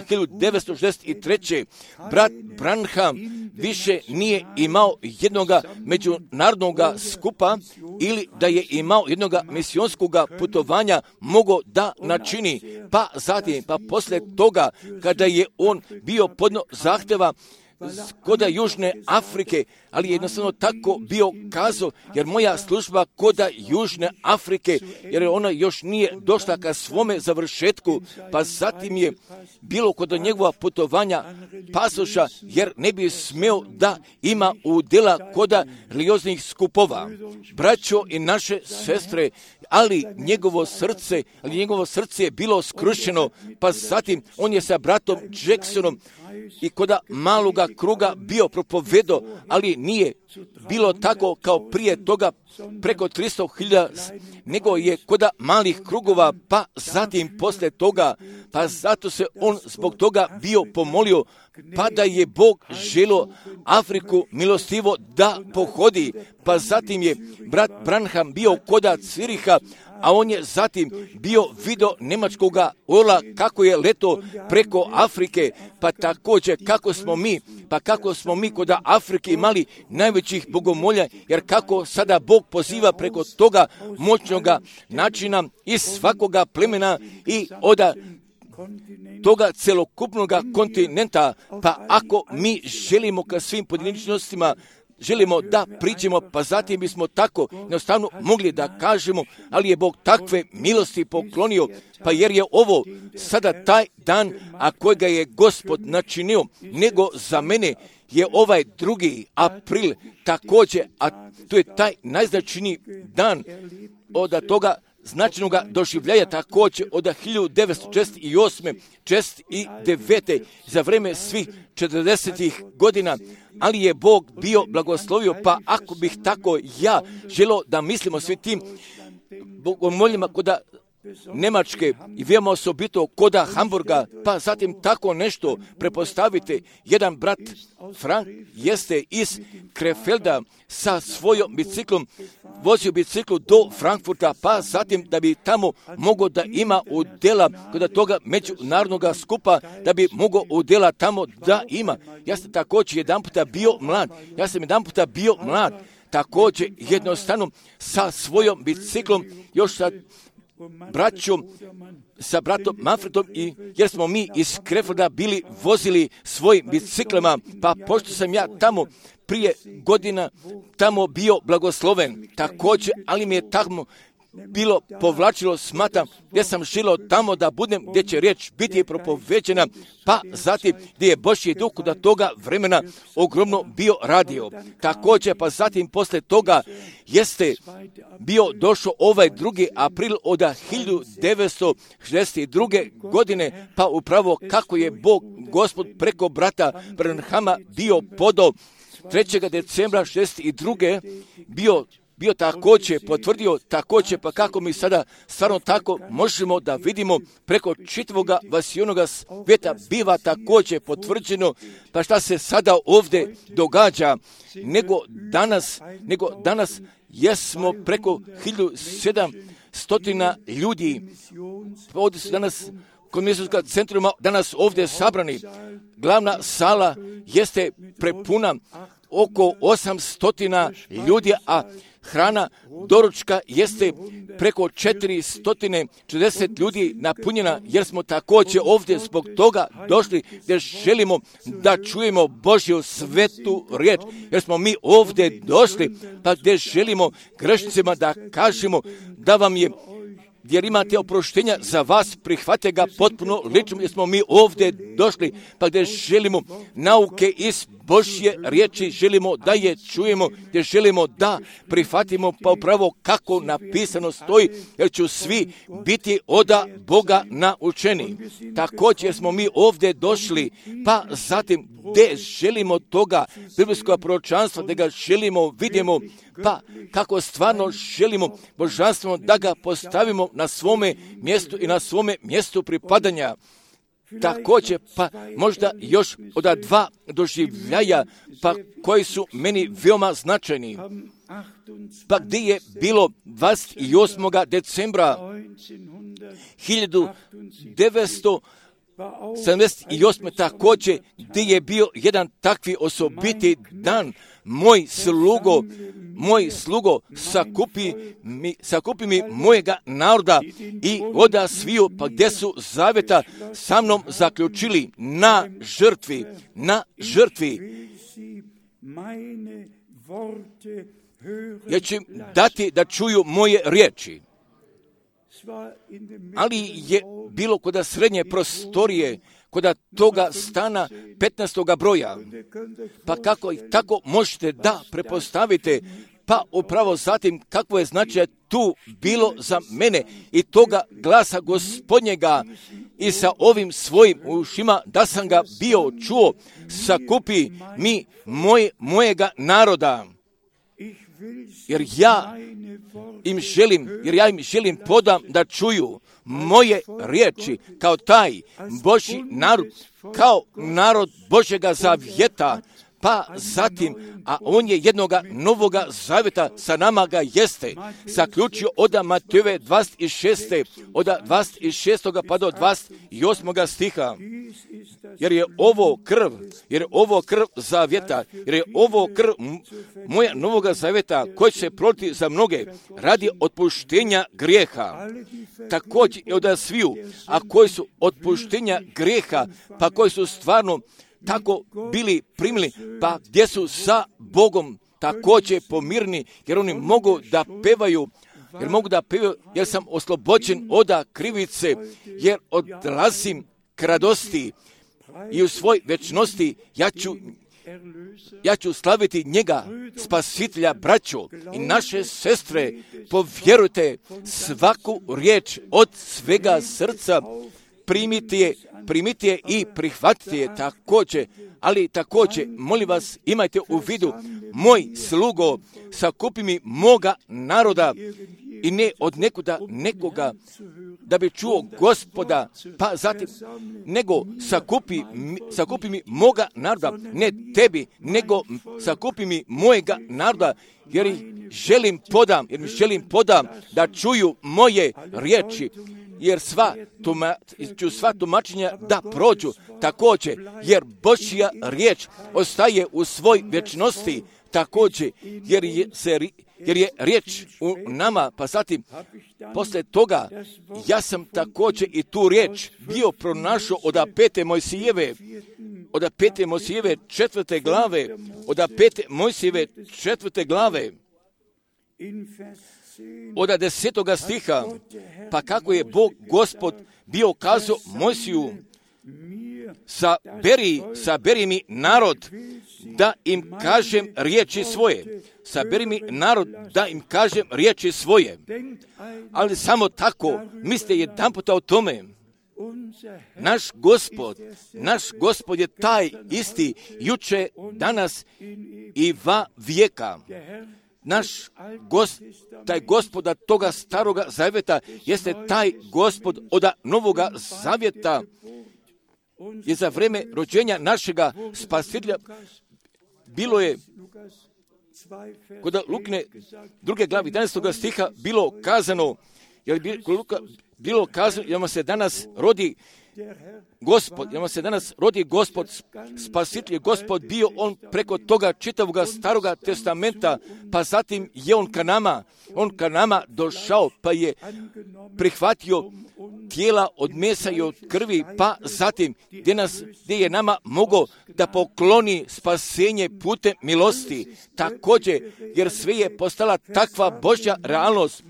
1963. brat Branham više nije imao jednoga međunarodnog skupa ili da je imao jednoga misionskog putovanja mogao da načini. Pa zatim, pa posle toga kada je on bio podno zahteva kod Južne Afrike, ali je jednostavno tako bio kazao, jer moja služba kod Južne Afrike, jer ona još nije došla ka svome završetku, pa zatim je bilo kod njegova putovanja pasoša, jer ne bi smeo da ima udjela kod religioznih skupova. Braćo i naše sestre, ali njegovo srce je bilo skrušeno, pa zatim on je sa bratom Jacksonom i kod maloga kruga bio propovedao, ali nije bilo tako kao prije toga preko 300.000, nego je kod malih krugova, pa zatim posle toga, pa zato se on zbog toga bio pomolio, pa da je Bog želio Afriku milostivo da pohodi, pa zatim je brat Branham bio kod Ciriha, a on je zatim bio video nemačkog orla kako je leto preko Afrike, pa također kako smo mi kod Afrike imali najvećih bogomolja, jer kako sada Bog poziva preko toga moćnog načina iz svakoga plemena i od toga celokupnog kontinenta, pa ako mi želimo ka svim pojedinačnostima, želimo da priđemo, pa zatim bismo tako jednostavno mogli da kažemo, ali je Bog takve milosti poklonio, pa jer je ovo sada taj dan, a kojega je Gospod načinio, nego za mene je ovaj 2. april također, a to je taj najznačajniji dan od toga značajnog doživljaja također od 1968. 1969. za vreme svih 40 godina, ali je Bog bio blagoslovio, pa ako bih tako ja želio da mislimo svi tim bogomoljima kod Nemačke i veoma osobito kod Hamburga, pa zatim tako nešto prepostavite. Jedan brat Frank jeste iz Krefelda sa svojom biciklom vozio biciklu do Frankfurta, pa zatim da bi tamo mogao da ima udjela kod toga međunarodnog skupa, da bi mogao udjela tamo da ima. Ja sam također jedan puta bio mlad, također jednostavno sa svojom biciklom, još sa bratom Manfredom, i jer smo mi iz Krefelda bili vozili svojim biciklama, pa pošto sam ja tamo prije godina tamo bio blagosloven također, ali mi je tamo bilo povlačilo, smatram, gdje sam želio tamo da budem, gdje će riječ biti propoveđena, pa zatim gdje je Božji duh do toga vremena ogromno bio radio. Također, pa zatim posle toga jeste bio došao ovaj 2. april od 1962. godine, pa upravo kako je Bog, Gospod preko brata Branhama bio podao 3. decembra 1962. bio također potvrdio, također pa kako mi sada stvarno tako možemo da vidimo preko čitavoga vasijonoga svijeta biva također potvrđeno, pa šta se sada ovdje događa, nego danas jesmo preko 1700 ljudi, ovdje su danas kod misijskog centruma danas ovdje sabrani, glavna sala jeste prepuna, oko 800 ljudi, a hrana doručka jeste preko 440 ljudi napunjena, jer smo također ovdje zbog toga došli gdje želimo da čujemo Božju svetu riječ, jer smo mi ovdje došli pa gdje želimo grešnicima da kažemo da vam je, jer imate oproštenja za vas, prihvate ga potpuno lično, jer smo mi ovdje došli, pa gdje želimo nauke iz Božje riječi, želimo da je čujemo, gdje želimo da prihvatimo pa upravo kako napisano stoji, jer ću svi biti od Boga naučeni. Također smo mi ovdje došli, pa zatim gdje želimo toga biblijskog proročanstva, da ga želimo, vidimo, pa kako stvarno želimo božanstveno da ga postavimo na svome mjestu i na svome mjestu pripadanja. također, pa možda još od dva doživljaja, pa koji su meni veoma značajni. Pa gdje je bilo 28. decembra 1978. također, gdje je bio jedan takvi osobiti dan, moj slugo sakupi mi mojega naroda i oda sviju, pa gdje su zavjeta sa mnom zaključili na žrtvi. Ja ću im dati da čuju moje riječi. Ali je bilo kod srednje prostorije, kod toga stana 15. broja. Pa kako i tako možete da prepostavite, pa upravo zatim kakvo je značaj tu bilo za mene i toga glasa Gospodnjega i sa ovim svojim ušima da sam ga bio čuo, sakupi mi mojega naroda. Jer ja im želim podam da čuju moje riječi kao taj Božji narod, kao narod Božjega zavjeta, pa zatim, a on je jednoga novoga zavjeta sa nama ga jeste, zaključio od Matejove 26. od 26. pa do 28. stiha. Jer je ovo krv zavjeta, jer je ovo krv moja novoga zavjeta koji će proliti za mnoge radi otpuštenja grijeha. Također i od sviju, a koji su otpuštenja grijeha, pa koji su stvarno tako bili primili, pa gdje su sa Bogom također pomirni, jer oni mogu da pevaju, jer sam oslobođen od krivice, jer odlazim k radosti i u svoj večnosti ja ću slaviti njega, spasitelja, braćo i naše sestre, povjerujte svaku riječ od svega srca, primite je i prihvatite je također, ali također, molim vas, imajte u vidu, moj slugo, sakupi mi moga naroda i ne od nekoga da bi čuo Gospoda, pa zatim, nego sakupi mi moga naroda, ne tebi, nego sakupi mi mojega naroda, jer ih želim podam da čuju moje riječi, jer ću sva tumačenja da prođu također, jer Božja riječ ostaje u svoj vječnosti također, jer je riječ u nama, pa zatim poslije toga ja sam također i tu riječ bio pronašao od 5. Mojsijeve 4. glave, od 5. Mojsijeve 4. glave, od 10. stiha, pa kako je Bog Gospod bio kazao Mojsiju, saberi mi narod da im kažem riječi svoje. Saberi mi narod da im kažem riječi svoje. Ali samo tako, mislite jedanput o tome. Naš Gospod je taj isti juče, danas i va vijeka. Taj Gospoda toga staroga zavjeta jeste taj Gospod od novoga zavjeta, je za vrijeme rođenja našega spasitelja bilo je kod Lukne 2. glavi 11. stiha bilo kazano, jer vam se danas rodi Gospod, spasitelj, Gospod bio on preko toga čitavoga staroga testamenta, pa zatim je on ka nama došao, pa je prihvatio tijela od mesa i od krvi, pa zatim gdje je nama mogao da pokloni spasenje putem milosti. Također, jer sve je postala takva Božja realnost.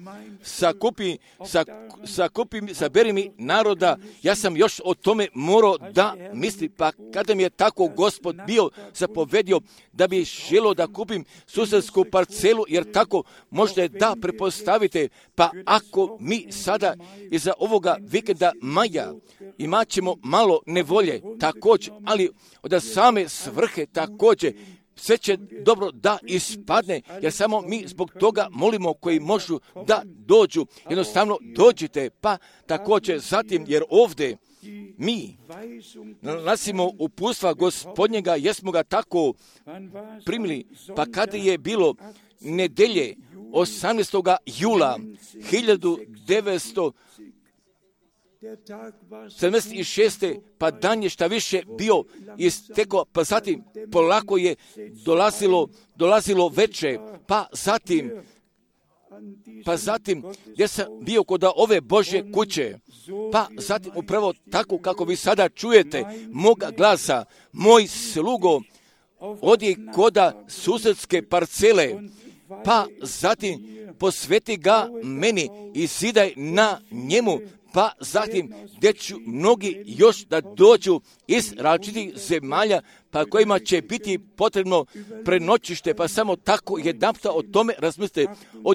Saberi mi naroda, ja sam još o tome morao da misli, pa kada mi je tako Gospod bio zapovedio da bi želio da kupim susedsku parcelu, jer tako možete da prepostavite, pa ako mi sada iza ovoga vikenda maja imat ćemo malo nevolje također, ali od same svrhe također, sve će dobro da ispadne, jer samo mi zbog toga molimo koji možu da dođu. Jednostavno dođite, pa također zatim, jer ovdje mi nalazimo uputstva Gospodnjega, jesmo ga tako primili. Pa kada je bilo nedelje 18. jula 1976. pa dan je šta više bio istekao, pa zatim polako je dolazilo veče, pa zatim gdje sam bio kod ove Božje kuće, pa zatim upravo tako kako vi sada čujete moga glasa, moj slugo odi koda susjedske parcele, pa zatim posveti ga meni i sidaj na njemu, pa zatim gdje ću mnogi još da dođu iz različitih zemalja, pa kojima će biti potrebno prenoćište, pa samo tako jedanputa o tome razmislite od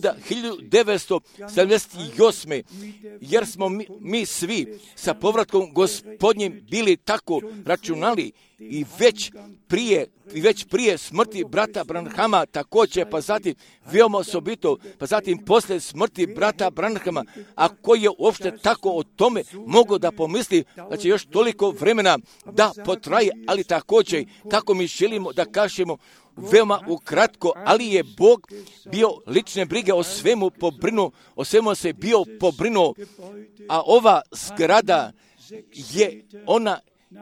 1978. jer smo mi svi sa povratkom Gospodnjim bili tako računali i već prije smrti brata Branhama također, pa zatim veoma osobito, pa zatim poslije smrti brata Branhama, a koji je uopšte tako o tome mogao da pomisli da će još toliko vremena da potraje, ali također kako mi želimo da kažemo veoma ukratko, ali je Bog bio lične brige o svemu se bio pobrinuo, a ova zgrada je ona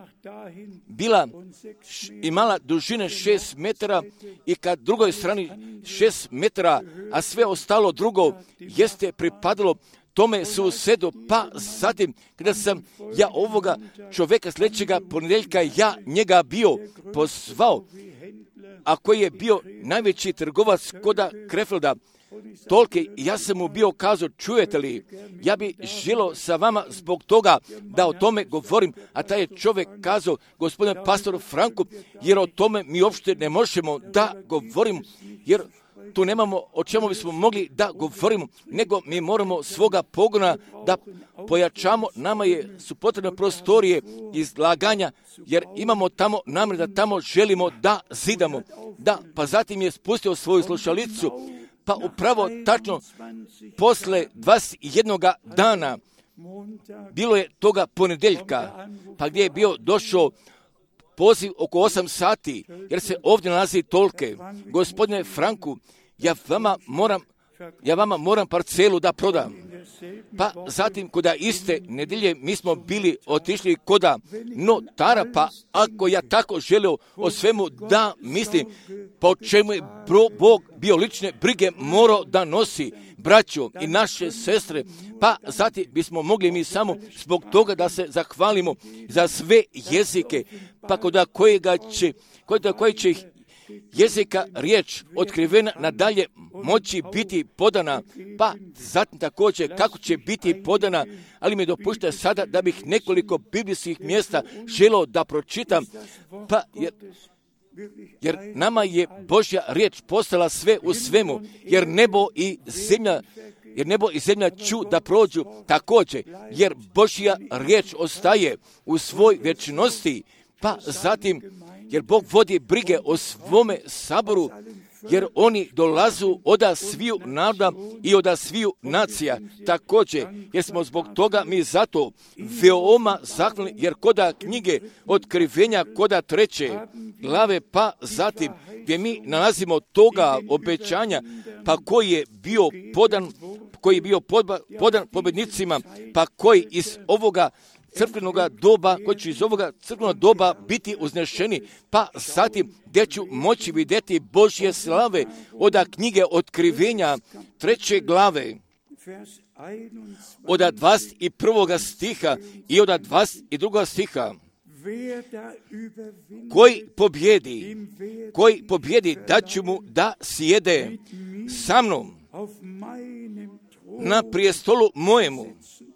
imala dužine 6 metara i kad drugoj strani 6 metara, a sve ostalo drugo jeste pripadalo tome susedu, pa zatim kada sam ja ovoga čovjeka sljedećega ponedjeljka ja njega bio pozvao, a koji je bio najveći trgovac koda Krefelda, tolke, ja sam mu bio kazao, čujete li, ja bi želio sa vama zbog toga da o tome govorim, a taj je čovjek kazao, gospodine pastoru Franku, jer o tome mi uopšte ne možemo da govorimo, jer tu nemamo o čemu bismo mogli da govorimo, nego mi moramo svoga pogona da pojačamo, nama su potrebne prostorije izlaganja, jer imamo tamo namjer da tamo želimo da zidamo, pa zatim je spustio svoju slušalicu, pa upravo tačno posle 21 dana, bilo je toga ponedjeljka, pa gdje je bio došao poziv oko 8 sati, jer se ovdje nalazi tolke. Gospodine Franku, ja vama moram parcelu da prodam. Pa zatim koda iste nedelje mi smo bili otišli koda notara, pa ako ja tako želio o svemu da mislim, po čemu je Bog bio lične brige morao da nosi braću i naše sestre, pa zatim bismo mogli mi samo zbog toga da se zahvalimo za sve jezike, pa koda koji će jezika riječ otkrivena nadalje moći biti podana, pa zatim također kako će biti podana, ali mi dopušta sada da bih nekoliko biblijskih mjesta želio da pročitam, pa jer nama je Božja riječ postala sve u svemu, jer nebo i zemlja ću da prođu također, jer Božja riječ ostaje u svoj vječnosti, pa zatim jer Bog vodi brige o svome saboru, jer oni dolazu od sviju naroda i od sviju nacija. Također, jer smo zbog toga mi zato veoma zahvalni, jer koda knjige Otkrivenja, koda 3. glave, pa zatim gdje mi nalazimo toga obećanja, pa koji je bio podan pobjednicima, pa koji iz ovoga crkvenoga doba, koji će iz ovoga crkvenog doba biti uznešeni, pa zatim gdje ću moći vidjeti Božje slave od knjige Otkrivenja 3. glave, od 21. stiha i od 22. stiha. Koji pobjedi da ću mu da sjede sa mnom na prijestolu mojemu.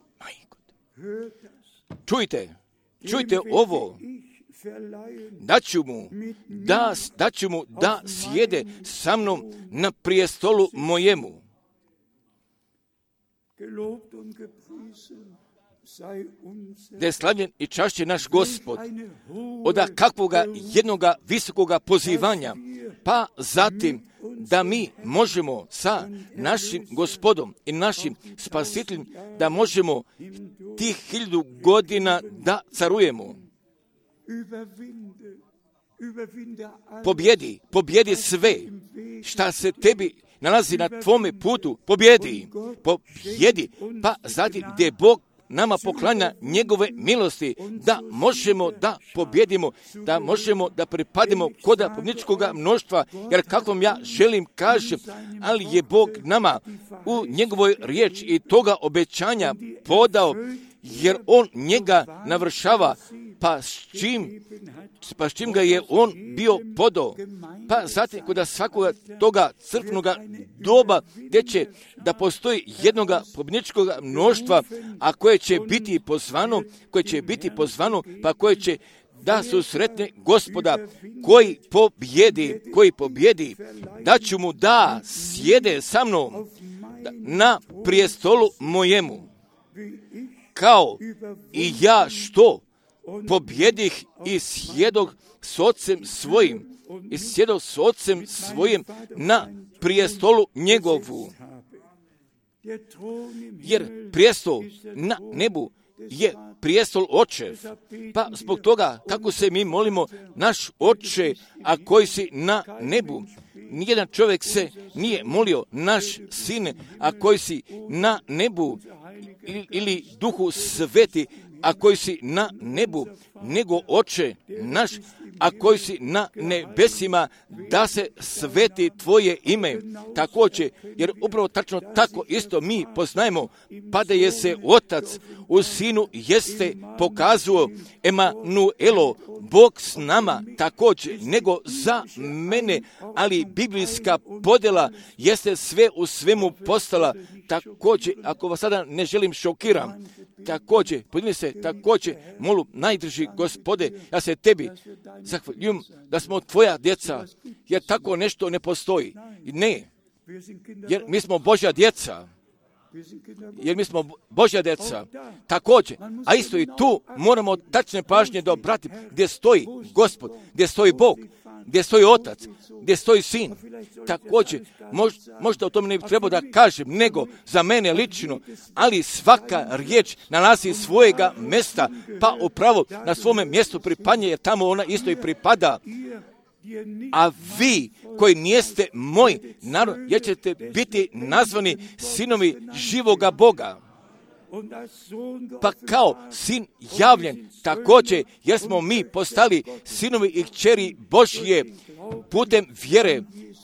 Čujte ovo, da ću mu da sjede sa mnom na prijestolu mojemu. da je slavljen i čašćen naš Gospod od kakvoga jednoga visokoga pozivanja, pa zatim da mi možemo sa našim Gospodom i našim Spasiteljem, da možemo tih 1000 godina da carujemo. Pobjedi sve šta se tebi nalazi na tvome putu, pobjedi, pa zatim gdje Bog nama poklanja njegove milosti, da možemo da pobjedimo, da možemo da pripadimo kod pobjedničkog mnoštva, jer kako vam ja želim kažem, ali je Bog nama u njegovoj riječi i toga obećanja podao, jer on njega navršava, pa s čim ga je on bio podao. Pa zatim kod svakoga toga crkvenoga doba gdje će da postoji jednoga pobjedničkog mnoštva, a koje će biti pozvano, pa koje će da susretne Gospoda koji pobjedi, da ću mu da sjede sa mnom na prijestolu mojemu, kao i ja što pobjedih i sjedog s Otcem svojim na prijestolu njegovu. Jer prijestol na nebu je prijestol Očev. Pa zbog toga, kako se mi molimo, naš Oče, a koji si na nebu, nijedan čovjek se nije molio, naš Sine, a koji si na nebu, ili Duhu Sveti, a koji si na nebu, nego Oče naš, a koji si na nebesima, da se sveti tvoje ime. Također, jer upravo tačno tako isto mi poznajemo, pa da je se Otac u Sinu jeste pokazao Emanuelo, Bog s nama, također, nego za mene, ali biblijska podjela jeste sve u svemu postala. Također, ako vas sada ne želim šokiram, također, podijelim se, također, molim, najdrži Gospode, ja se tebi zahvaljujem da smo tvoja djeca, jer tako nešto ne postoji. Ne, jer mi smo Božja djeca. Također, a isto i tu moramo tačne pažnje da obratimo gdje stoji Gospod, gdje stoji Bog, gdje stoji Otac, gdje stoji Sin. Također, možda o tome ne bi trebao da kažem, nego za mene lično, ali svaka riječ nalazi svojega mjesta, pa upravo na svome mjestu pripadnje, jer tamo ona isto i pripada. A vi koji nijeste moj narod, jer ćete biti nazvani sinovi živoga Boga. Pa kao sin javljen, također, jer smo mi postali sinovi i kćeri Božje putem vjere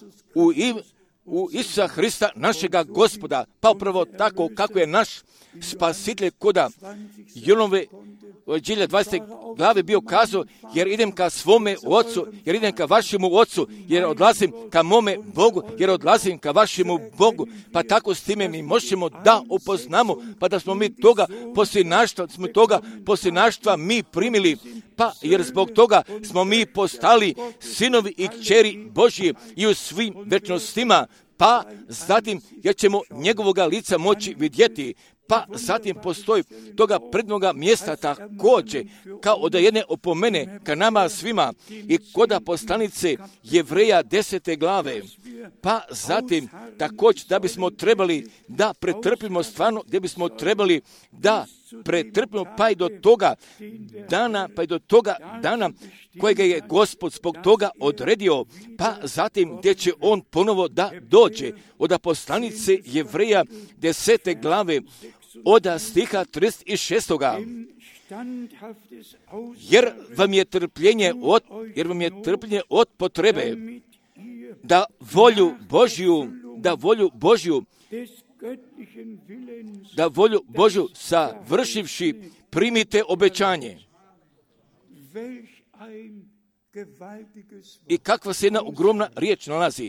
u Isusa Hrista, našega Gospoda. Pa upravo tako kako je naš Spasitelj koda Jonove Đilja 20. glave bio kazao, jer idem ka svome Ocu, jer idem ka vašemu Ocu, jer odlazim ka mome Bogu, jer odlazim ka vašemu Bogu. Pa tako s time mi možemo da upoznamo, pa da smo mi toga posljednaštva mi primili, pa jer zbog toga smo mi postali sinovi i kćeri Božji i u svim večnostima, pa zatim jer ćemo njegovoga lica moći vidjeti. Pa zatim postoji toga prednoga mjesta također, kao da jedne opomene ka nama svima i koda poslanice Jevreja 10. glave. Pa zatim također da bismo trebali da pretrpimo stvarno, gdje bismo trebali da pretrpimo pa i do toga dana kojega je Gospod zbog toga odredio, pa zatim gdje će on ponovo da dođe. Od poslanice Jevreja 10. glave od stiha 36. Jer vam je trpljenje od potrebe da volju Božju savršivši primite obećanje. I kakva se jedna ogromna riječ nalazi.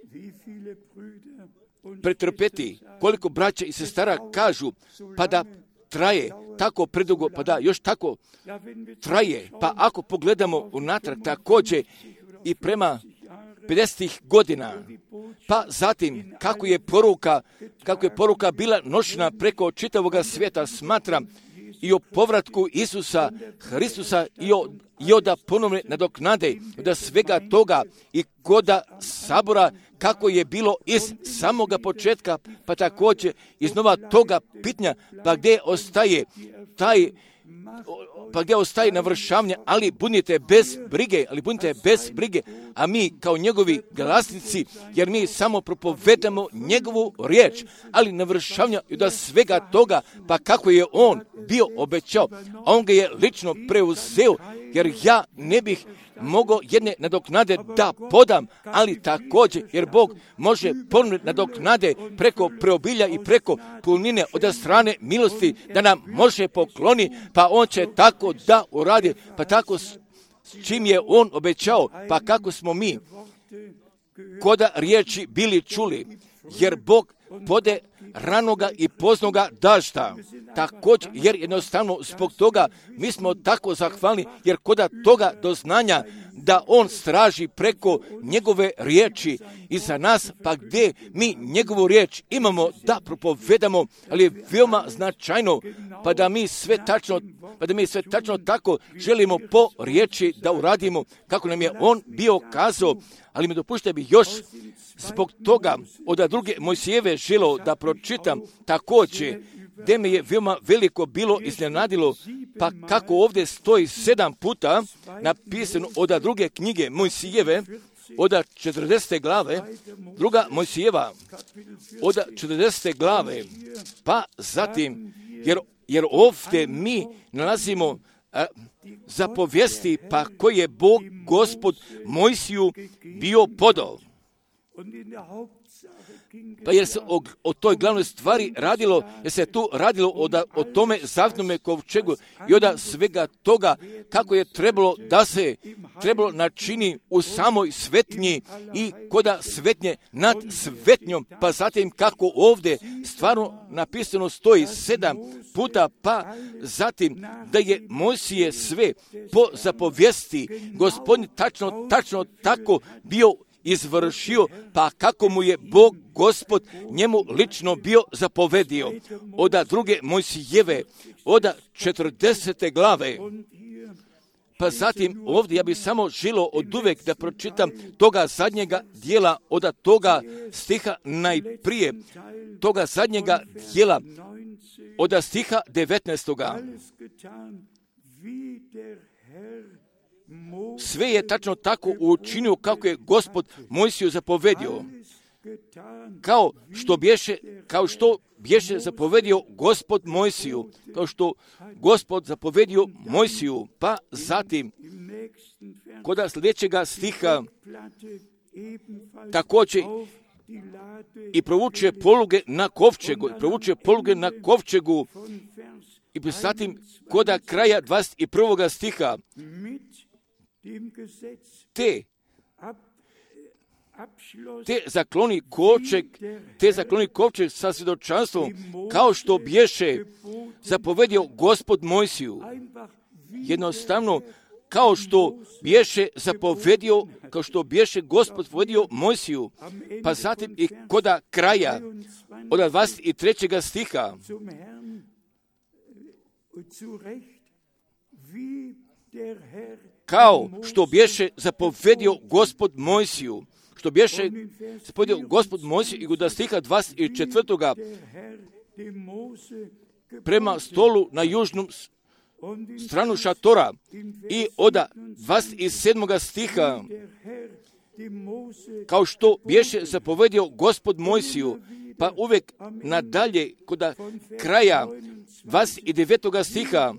Pretrpeti, koliko braća i sestara kažu, pa da traje tako predugo, pa da još tako traje. Pa ako pogledamo unatrag također i prema 50 godina, pa zatim kako je poruka bila nošena preko čitavoga svijeta, smatram i o povratku Isusa Hristusa i da ponovne nadoknade da svega toga i koda sabora kako je bilo iz samoga početka, pa također iznova toga pitanja, pa gdje ostaje navršavanje, ali budite bez brige, a mi kao njegovi glasnici, jer mi samo propovedamo njegovu riječ, ali navršavanje da svega toga, pa kako je on bio obećao, a on ga je lično preuzeo, jer ja ne bih mogao jedne nadoknade da podam, ali također, jer Bog može ponovno nadoknade preko preobilja i preko punine od strane milosti da nam može pokloni, pa on će tako da uradi, pa tako s čim je on obećao, pa kako smo mi koda riječi bili čuli, jer Bog pode ranoga i poznoga dažda. Također, jer jednostavno zbog toga mi smo tako zahvalni, jer koda toga doznanja da on straži preko njegove riječi i za nas, pa gdje mi njegovu riječ imamo da propovedamo, ali je veoma značajno, pa da mi sve tačno tako želimo po riječi da uradimo kako nam je on bio kazao, ali mi dopuštajte bih još zbog toga od druge Mojsijeve želeo da pročitam također, gdje me je veoma veliko bilo iznenadilo, pa kako ovdje stoji 7 puta napisano od druge knjige Mojsijeve, od 40. glave, druga Mojsijeva, od 40. glave, pa zatim, jer ovdje mi nalazimo zapovijesti, pa koji je Bog, Gospod, Mojsiju bio podao. Pa jer se o toj glavnoj stvari radilo, jer se tu radilo o tome zavjetnome kovčegu i od svega toga kako je trebalo načini u samoj svetnji i koda svetnje nad svetnjom, pa zatim kako ovdje stvarno napisano stoji 7 puta, pa zatim da je Mojsije sve po zapovijesti Gospodin tačno tako bio izvršio, pa kako mu je Bog, Gospod, njemu lično bio zapovedio. Od druge Mojsijeve, od 40. glave. Pa zatim ovdje ja bih samo želio oduvek da pročitam toga zadnjega dijela, od toga stiha najprije, toga zadnjega dijela, od stiha 19. Sve je tačno tako učinio kako je Gospod Mojsiju zapovedio. Kao što bješe zapovedio Gospod Mojsiju, kao što Gospod zapovedio Mojsiju, pa zatim kod sljedećega stiha također i provuče poluge na kovčegu, i zatim kod kraja 21. stiha te zakloni kovčeg sa svjedočanstvom, kao što bješe zapovedio Gospod Mojsiju. Jednostavno, kao što bješe Gospod zapovedio Mojsiju, pa zatim i koda kraja od 23. stiha. Kao što bješe zapovedio Gospod Mojsiju, i od stiha 24. prema stolu na južnom stranu šatora, i od 27. stiha, kao što bješe zapovedio Gospod Mojsiju, pa uvijek nadalje kod kraja 29. stiha,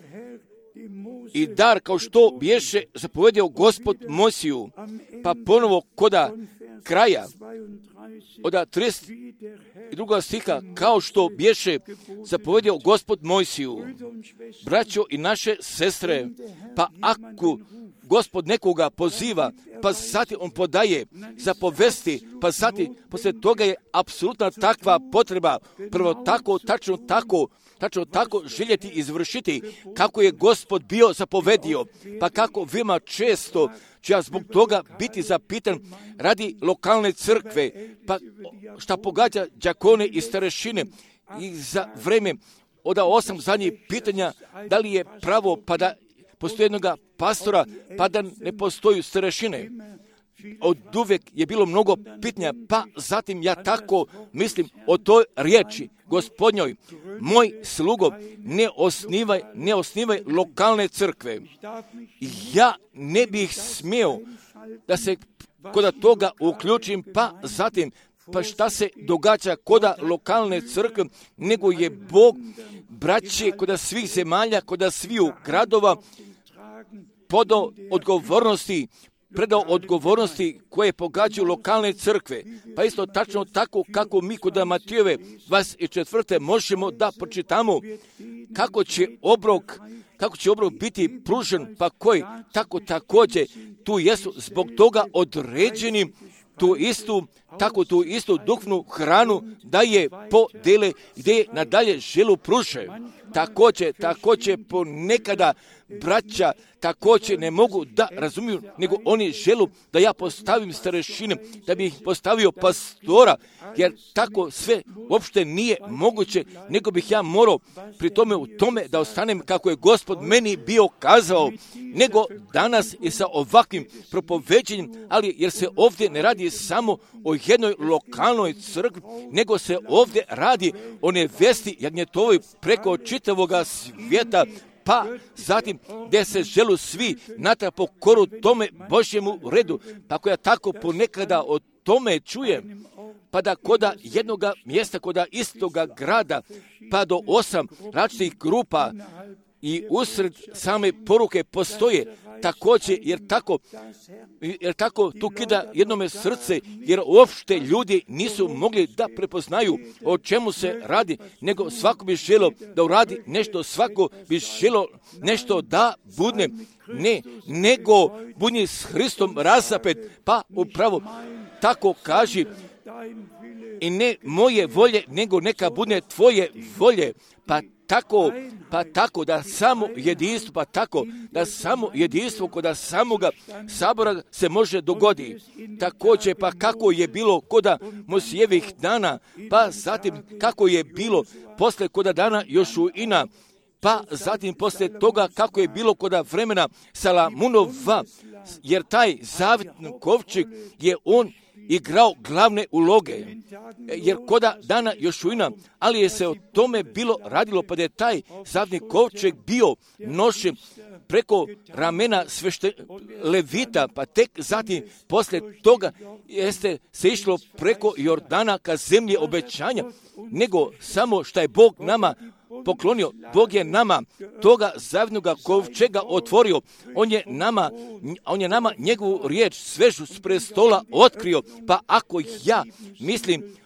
i dar kao što bješe zapovedio Gospod Mojsiju, pa ponovo koda kraja od 32. stiha, kao što bješe zapovedio Gospod Mojsiju. Braćo i naše sestre, pa ako Gospod nekoga poziva, pa zatim on podaje zapovesti, pa zatim poslije toga je apsolutna takva potreba, prvo tačno tako željeti izvršiti kako je Gospod bio zapovedio, pa kako veoma često ću ja zbog toga biti zapitan radi lokalne crkve, pa šta pogađa đakone i starešine i za vreme od 8 zadnjih pitanja, da li je pravo pa da postoji jednoga pastora, pa da ne postoji starešine. Od uvijek je bilo mnogo pitanja, pa zatim ja tako mislim o toj riječi Gospodnjoj, moj slugo, ne osnivaj lokalne crkve. Ja ne bih smio da se kod toga uključim, pa zatim, pa šta se događa kod lokalne crkve, nego je Bog, braće, kod svih zemalja, kod sviju gradova, predao odgovornosti koje pogađaju lokalne crkve. Pa isto tačno tako kako mi kod Matijeve 24. možemo da pročitamo kako će obrok biti pružen, pa koji tako također tu jesu zbog toga određeni tu istu duhovnu hranu da je podele gdje nadalje želu pruže. Također ponekada braća također ne mogu da razumiju, nego oni želu da ja postavim starešine, da bi ih postavio pastora, jer tako sve uopšte nije moguće, nego bih ja morao pri tome u tome da ostanem kako je Gospod meni bio kazao, nego danas i sa ovakvim propoveđenjem, ali jer se ovdje ne radi samo o jednoj lokalnoj crkvi, nego se ovdje radi o nevesti jagnjetovoj preko čitavoga svijeta, pa zatim gdje se želu svi natra pokoru tome Božjemu redu. Pa ako ja tako ponekada o tome čujem, pa da koda jednoga mjesta, koda istoga grada, pa do 8 različitih grupa i usred same poruke postoje također, jer tako tu kida jednome srce, jer uopšte ljudi nisu mogli da prepoznaju o čemu se radi, nego svako bi želo da uradi nešto, svako bi želo nešto da budne, nego budni s Hristom razapet, pa upravo tako kaži, i ne moje volje, nego neka bude tvoje volje, pa tako da samo jedinstvo kod samoga sabora se može dogoditi. Također, pa kako je bilo kod Mojsijevih dana, pa zatim kako je bilo posle kod dana Jošuina, pa zatim poslije toga kako je bilo kod vremena Salamunova, jer taj zavjetni kovčeg je on igrao glavne uloge, jer koda dana Jošuina, ali je se o tome bilo radilo, pa da je taj zavjetni kovčeg bio nošen preko ramena Levita, pa tek zatim poslije toga jeste se išlo preko Jordana ka zemlji obećanja, nego samo što je Bog nama poklonio. Bog je nama toga zavjetnoga kovčega otvorio. On je nama njegovu riječ svežu s prestola otkrio. Pa ako ja mislim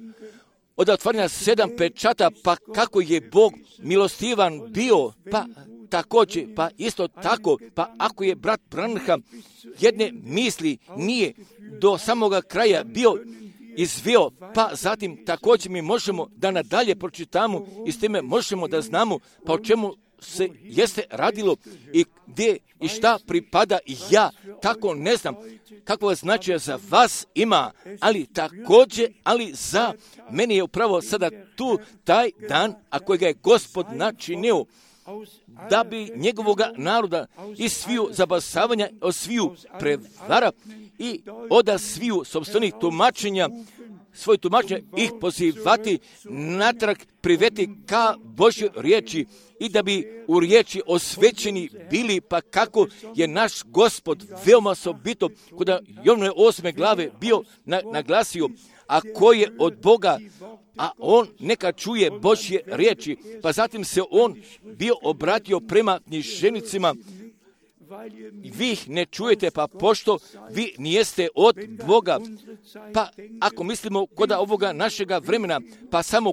od otvaranja 7 pečata, pa kako je Bog milostivan bio, pa također, pa isto tako, pa ako je brat Branham jedne misli nije do samoga kraja bio izveo, pa zatim također mi možemo da nadalje pročitamo i s time možemo da znamo pa o čemu se jeste radilo i gdje i šta pripada. Ja tako ne znam kakva značaja za vas ima, ali također, ali za meni je upravo sada tu taj dan, a kojega je Gospod načinio, da bi njegovoga naroda i sviju zabasavanja, od sviju prevara i od sviju sopstvenih tumačenja, svoje tumačenja ih pozivati natrag, priveti ka Božjoj riječi i da bi u riječi osvećeni bili, pa kako je naš Gospod veoma osobito kod Jovnove 8. glave bio naglasio, a ko je od Boga, a on neka čuje Božje riječi, pa zatim se on bio obratio prema književnicima, vi ih ne čujete, pa pošto vi nijeste od Boga. Pa ako mislimo kod ovoga našega vremena, pa samo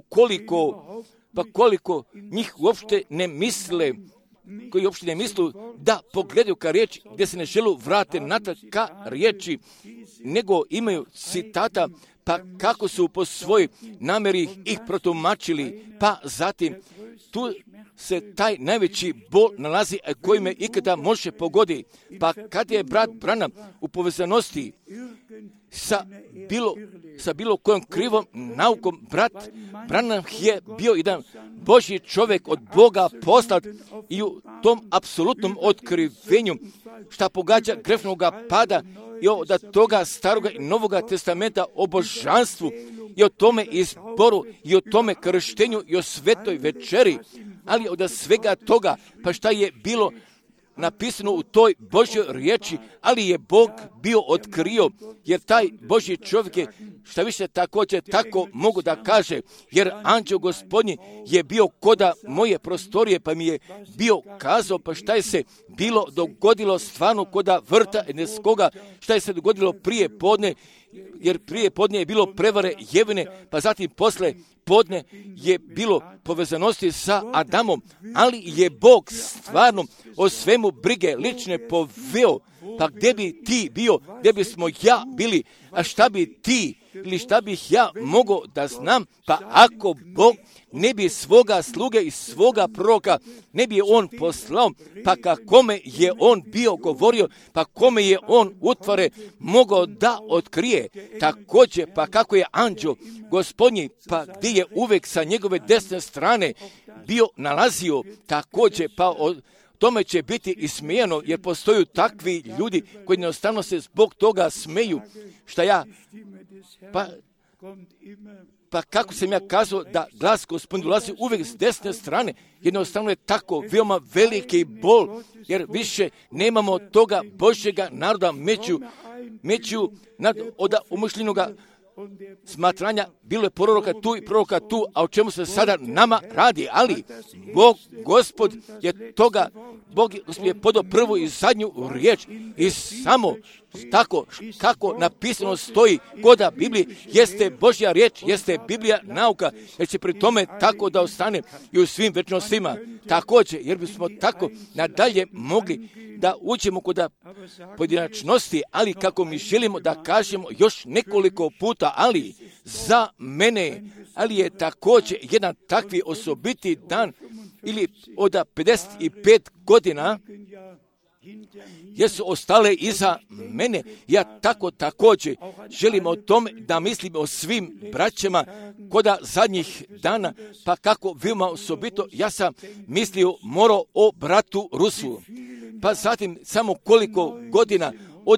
koliko njih uopšte ne misle, koji uopšte ne misle da pogledaju ka riječi, gdje se ne želu vrate natrag ka riječi, nego imaju citata, pa kako su po svoj namjeri ih protumačili, pa zatim tu se taj najveći bol nalazi koji me ikada može pogoditi. Pa kad je brat Branham u povezanosti sa bilo kojom krivom naukom, brat Branham je bio jedan Božji čovjek od Boga poslat i u tom apsolutnom otkrivenju šta pogađa grešnoga pada i od toga staroga i novoga testamenta o božanstvu i o tome izboru i o tome krštenju i o svetoj večeri, ali od svega toga, pa šta je bilo napisano u toj Božjoj riječi, ali je Bog bio otkrio, jer taj Božji čovjek je, šta više također tako mogu da kaže, jer anđeo Gospodnji je bio koda moje prostorije, pa mi je bio kazao, pa šta je se bilo dogodilo stvarno koda vrta Edeskoga, šta je se dogodilo prije podne, jer prije podne je bilo prevare Jevine, pa zatim posle podne je bilo povezanosti sa Adamom, ali je Bog stvarno o svemu brige lične poveo. Pa gdje bi ti bio, gdje bismo ja bili, a šta bi ti ili šta bih ja mogao da znam, pa ako Bog ne bi svoga sluge i svoga proroka, ne bi on poslao, pa kome je on bio govorio, pa kome je on utvare mogao da otkrije. Također, pa kako je anđeo Gospodnji, pa gdje je uvek sa njegove desne strane bio nalazio, također, pa od tome će biti ismijano, jer postoju takvi ljudi koji jednostavno se zbog toga smeju. Šta ja, pa kako sam ja kazao da glas Gospodin dolazi uvijek s desne strane, jednostavno je tako veoma veliki bol, jer više nemamo toga Božjega naroda među od umišljenoga smatranja, bilo je proroka tu i proroka tu, a o čemu se sada nama radi, ali Bog, Gospod je toga, Bog je podao prvu i zadnju riječ i samo tako kako napisano stoji koda Biblije, jeste Božja riječ, jeste Biblija nauka, jer će pri tome tako da ostane i u svim večnostima. Također, jer bismo tako nadalje mogli da uđemo kod pojedinačnosti, ali kako mi želimo da kažemo još nekoliko puta, ali za mene, ali je također jedan takvi osobiti dan, ili od 55 godina, jer su ostale iza mene. Ja također želim o tome da mislim o svim braćama koda zadnjih dana, pa kako veoma osobito ja sam mislio morao o bratu Rusu. Pa zatim samo koliko godina od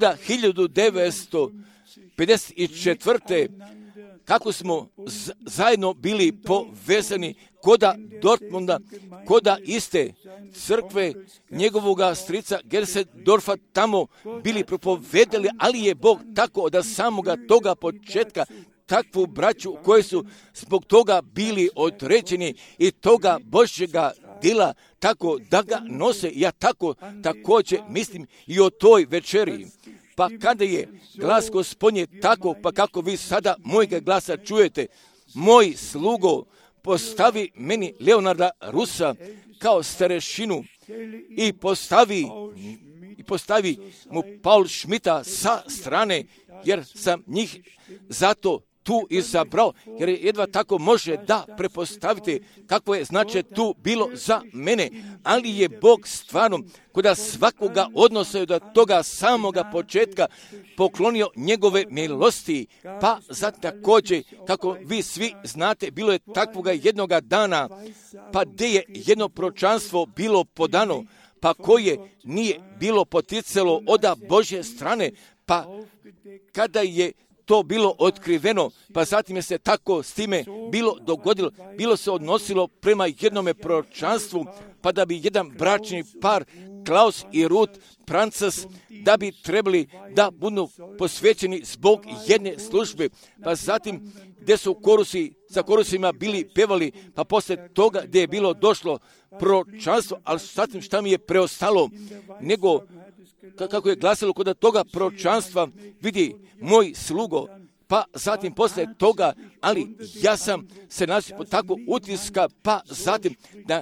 1954. kako smo zajedno bili povezani koda Dortmunda, koda iste crkve njegovoga strica Gersendorfa tamo bili propovedali, ali je Bog tako od samoga toga početka takvu braću koji su zbog toga bili određeni i toga Božjega djela tako da ga nose. Ja također mislim i o toj večeri. Pa kada je glas Gospodnje tako, pa kako vi sada mojega glasa čujete, moj slugo postavi meni Leonarda Rusa kao starešinu i postavi mu Paul Schmidta sa strane, jer sam njih zato tu izabrao, jer jedva tako može da prepostaviti kako je znači tu bilo za mene, ali je Bog stvarno kod svakoga odnosa od toga samoga početka poklonio njegove milosti, pa za također, kako vi svi znate, bilo je takvoga jednoga dana, pa gdje je jedno proročanstvo bilo podano, pa koje nije bilo poticalo od Božje strane, pa kada je to bilo otkriveno, pa zatim je se tako s time bilo dogodilo, bilo se odnosilo prema jednome proročanstvu, pa da bi jedan bračni par, Klaus i Ruth Francis, da bi trebali da budu posvećeni zbog jedne službe, pa zatim gdje su sa korusima bili pevali, pa poslije toga gdje je bilo došlo proročanstvo, ali zatim šta mi je preostalo, nego kako je glasilo kod toga proročanstva, vidi moj slugo, pa zatim poslije toga, ali ja sam se nalazio pod tako utiska, pa zatim da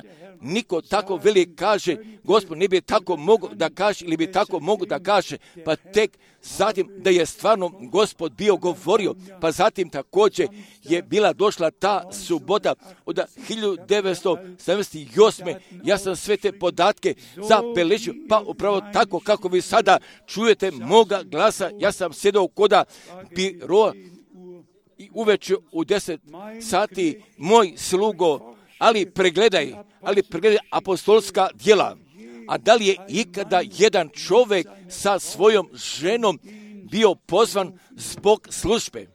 niko tako veli kaže, Gospod ne bi tako mogo da kaže ili bi tako mogo da kaže, pa tek zatim da je stvarno Gospod bio govorio, pa zatim također je bila došla ta subota od 1978. Ja sam sve te podatke zabeležio, pa upravo tako kako vi sada čujete moga glasa, ja sam sjedao koda biroa i uveče u 10 sati moj slugo, ali pregledaj apostolska djela. A da li je ikada jedan čovjek sa svojom ženom bio pozvan zbog službe?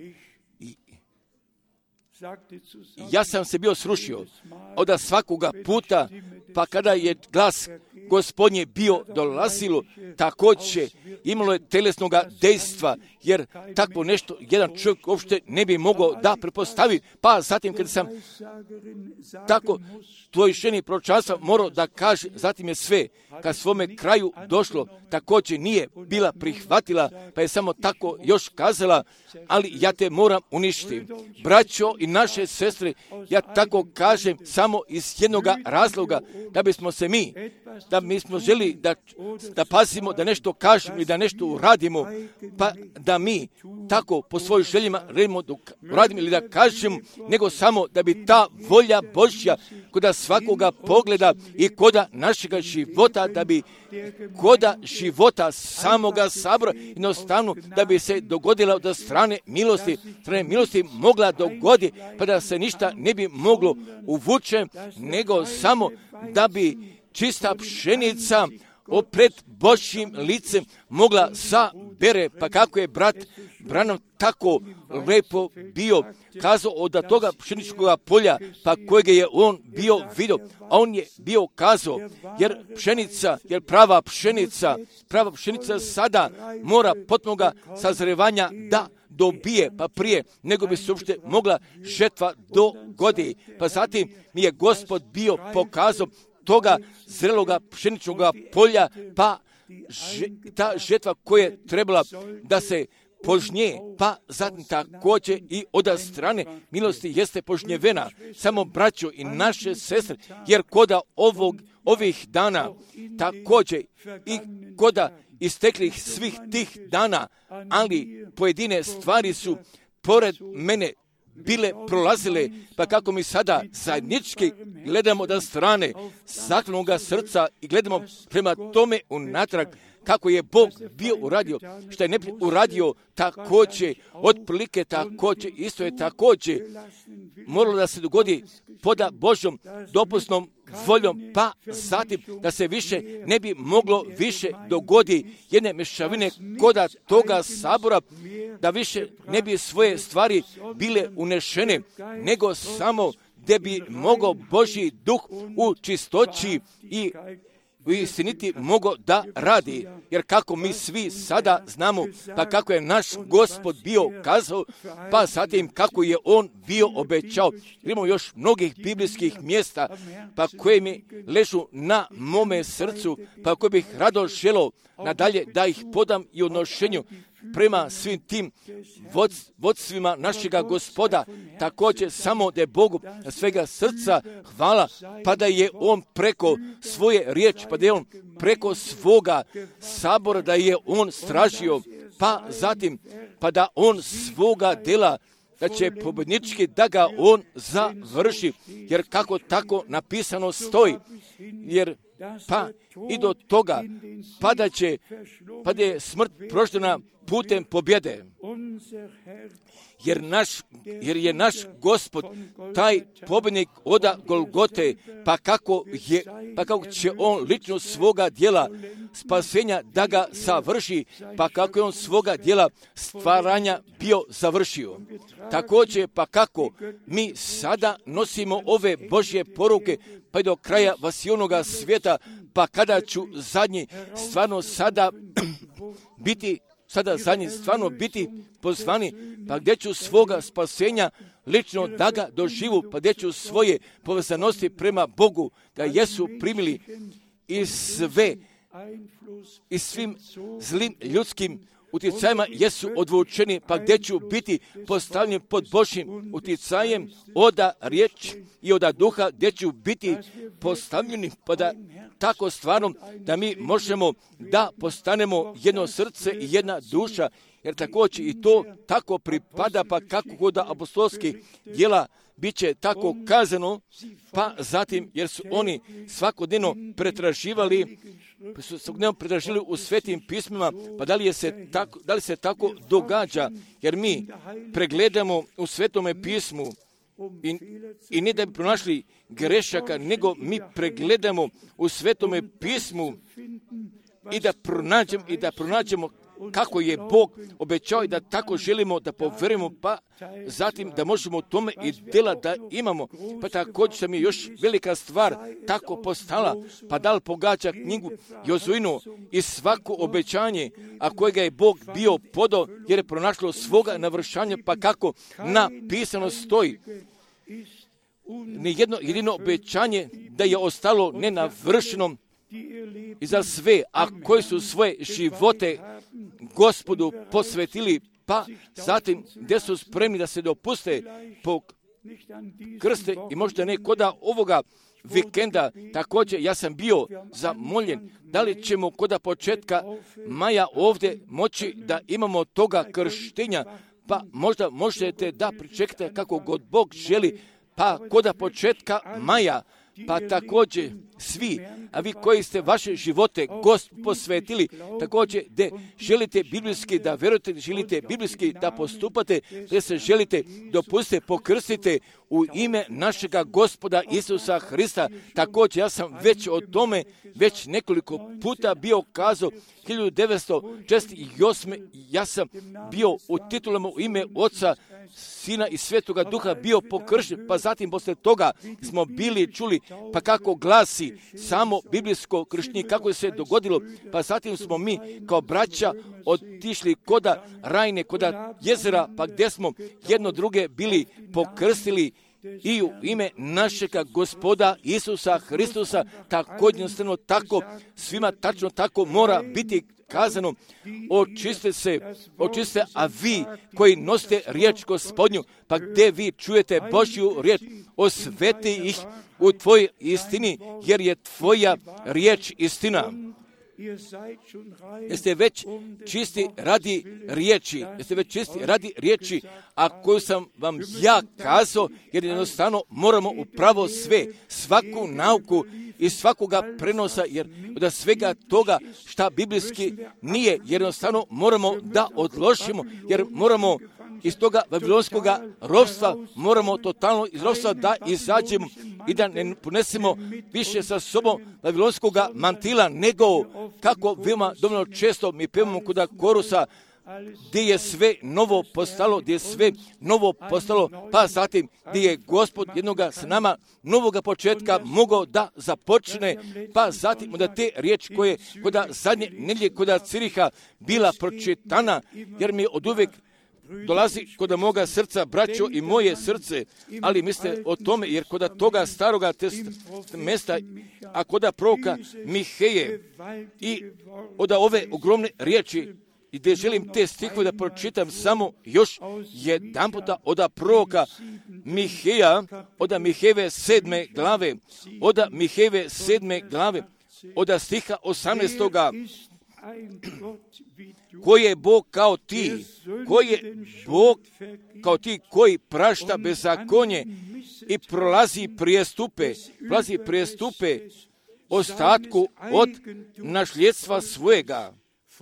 Ja sam se bio srušio od svakoga puta, pa kada je glas Gospodnje bio dolazilo, također imalo je telesnog dejstva, jer takvo nešto jedan čovjek uopšte ne bi mogao da prepostavi. Pa zatim kad sam tako tvoj ženi proročanstva morao da kaže, zatim je sve ka svome kraju došlo, također nije bila prihvatila, pa je samo tako još kazala, ali ja te moram uništiti. Braćo i naše sestre, ja tako kažem samo iz jednog razloga, da bismo se mi smo želi da pazimo, da nešto kažemo i da nešto uradimo, pa da mi tako po svojim željima radimo ili da kažemo, nego samo da bi ta volja Božja koda svakoga pogleda i koda našega života, da bi koda života samoga sabora jednostavno da bi se dogodila od strane milosti mogla dogoditi, pa da se ništa ne bi moglo uvući, nego samo da bi čista pšenica opred Božjim licem mogla sabere, pa kako je brat Branham tako lepo bio kazao od toga pšeničkog polja, pa kojega je on bio vidio, a on je bio kazao, jer prava pšenica sada mora potpunoga sazrevanja da dobije, pa prije nego bi se uopšte mogla žetva dogoditi. Pa zatim mi je Gospod bio pokazao toga zreloga pšeničnog polja, pa ta žetva koja je trebala da se požnje, pa zatim također i od strane milosti jeste požnjevena. Samo braćo i naše sestre, jer koda ovih dana također i koda isteklih svih tih dana, ali pojedine stvari su pored mene bile prolazile, pa kako mi sada zajednički gledamo od strane zahvalnoga srca i gledamo prema tome unatrag, kako je Bog bio uradio, što je ne uradio također, otprilike također, isto je također moralo da se dogodi poda Božjom dopusnom voljom, pa zatim da se više ne bi moglo više dogodi jedne mešavine koda toga sabora, da više ne bi svoje stvari bile unešene, nego samo da bi mogao Božji duh u čistoći i u istiniti mogao da radi. Jer kako mi svi sada znamo, pa kako je naš Gospod bio kazao, pa zatim kako je on bio obećao. Imamo još mnogih biblijskih mjesta, pa koje mi ležu na mome srcu, pa koje bih rado želeo nadalje da ih podam i odnošenju prema svim tim vodstvima našega Gospoda, također samo da je Bogu svega srca hvala, pa da je on preko svoje riječi, pa da je on preko svoga sabora, da je on stražio, pa zatim, pa da on svoga dela, da će pobjednički da ga on završi, jer kako tako napisano stoji, jer pa i do toga, pa da je smrt proždena putem pobjede. Jer je naš Gospod taj pobjednik od Golgote, pa kako će on lično svoga djela spasenja da ga savrši, pa kako je on svoga djela stvaranja bio završio. Također, pa kako mi sada nosimo ove Božje poruke, pa i do kraja vasionoga svijeta, pa kada ću zadnji stvarno sada biti pozvani, pa gdje ću svoga spasenja lično da ga doživu, pa gdje ću svoje povezanosti prema Bogu da jesu primili i svim zlim ljudskim utjecajima jesu odvučeni, pa gdje ću biti postavljen pod Božjim utjecajem oda riječ i oda duha, gdje ću biti postavljeni, pa da tako stvarno da mi možemo da postanemo jedno srce i jedna duša, jer također i to tako pripada, pa kako god da apostolskih djela bit će tako kazano, pa zatim jer su oni svakodnevno pretraživali u svetim pismima, pa da li se tako događa, jer mi pregledamo u svetome pismu i ne da bi pronašli grešaka, nego mi pregledamo u svetome pismu i da pronađemo kako je Bog obećao i da tako želimo da povjerujemo, pa zatim da možemo u tome i djela da imamo. Pa također sam je još velika stvar tako postala, pa da li pogađa knjigu Jozuinu i svako obećanje, a kojega je Bog bio podao, jer je pronašlo svoga navršanja, pa kako napisano stoji. Nijedno jedino obećanje da je ostalo nenavršeno i za sve, a koji su svoje živote Gospodu posvetili, pa zatim gdje su spremni da se dopuste po krste i možda ne koda ovoga vikenda. Također ja sam bio zamoljen da li ćemo koda početka maja ovdje moći da imamo toga krštenja, pa možda možete da pričekate kako god Bog želi, pa koda početka maja, pa također svi, a vi koji ste vaše živote posvetili, također da želite biblijski da verujete, želite biblijski da postupate, da se želite dopustite, pokrstite u ime našega Gospoda Isusa Hrista. Također ja sam već o tome već nekoliko puta bio kazao. 1968. ja sam bio u titulama u ime Oca, Sina i Svetoga Duha bio pokršten, pa zatim poslije toga smo bili čuli, pa kako glasi samo biblijsko krštenje, kako je se dogodilo, pa zatim smo mi kao braća otišli koda Rajne, koda jezera, pa gdje smo jedno druge bili pokrstili i u ime našega Gospoda Isusa Hristusa. Također jednostavno tako, svima tačno tako mora biti kazano, očiste, a vi koji nosite riječ Gospodnju, pa gdje vi čujete Božju riječ, osveti ih u tvojoj istini, jer je tvoja riječ istina. Jeste već čisti radi riječi, a koju sam vam ja kazao, jer jednostavno moramo upravo sve, svaku nauku i svakoga prenosa, jer od svega toga šta biblijski nije, jer jednostavno moramo da odložimo, jer moramo iz toga babilonskoga ropstva, moramo totalno iz ropstva da izađemo i da ne ponesemo više sa sobom babilonskoga mantila, nego kako veoma dovoljno često mi pevamo kod korusa, gdje je sve novo postalo, pa zatim gdje je Gospod jednoga s nama novoga početka mogao da započne, pa zatim da te riječi koje koda zadnje nedjelje koda Ciriha bila pročitana, jer mi od uvijek dolazi kod moga srca, braćo, i moje srce, ali mislite o tome, jer kod toga staroga mesta, a kod proroka Miheje i od ove ogromne riječi, i gdje želim te stihove da pročitam samo još jedan puta od proroka Miheja, od Mihejeve 7. glave, od stiha 18. Koji je Bog kao ti, koji prašta bezakonje i prolazi prijestupe ostatku od našljedstva svojega.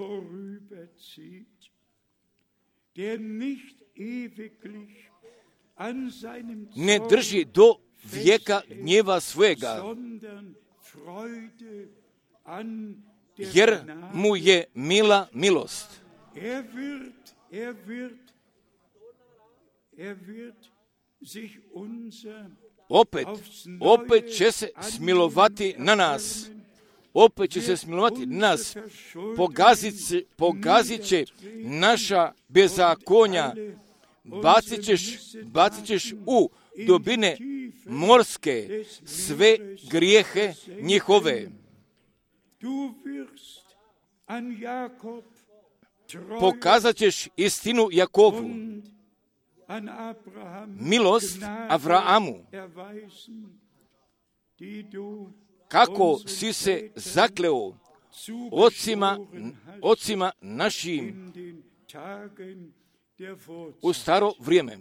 Ne drži do vijeka gnjeva svojega, jer mu je mila milost. Opet će se smilovati na nas. Pogazit će naša bezakonja, bacit ćeš u dubine morske sve grijehe njihove. pokazat ćeš istinu Jakovu, milost Avraamu, kako si se zakleo ocima našim u staro vrijeme.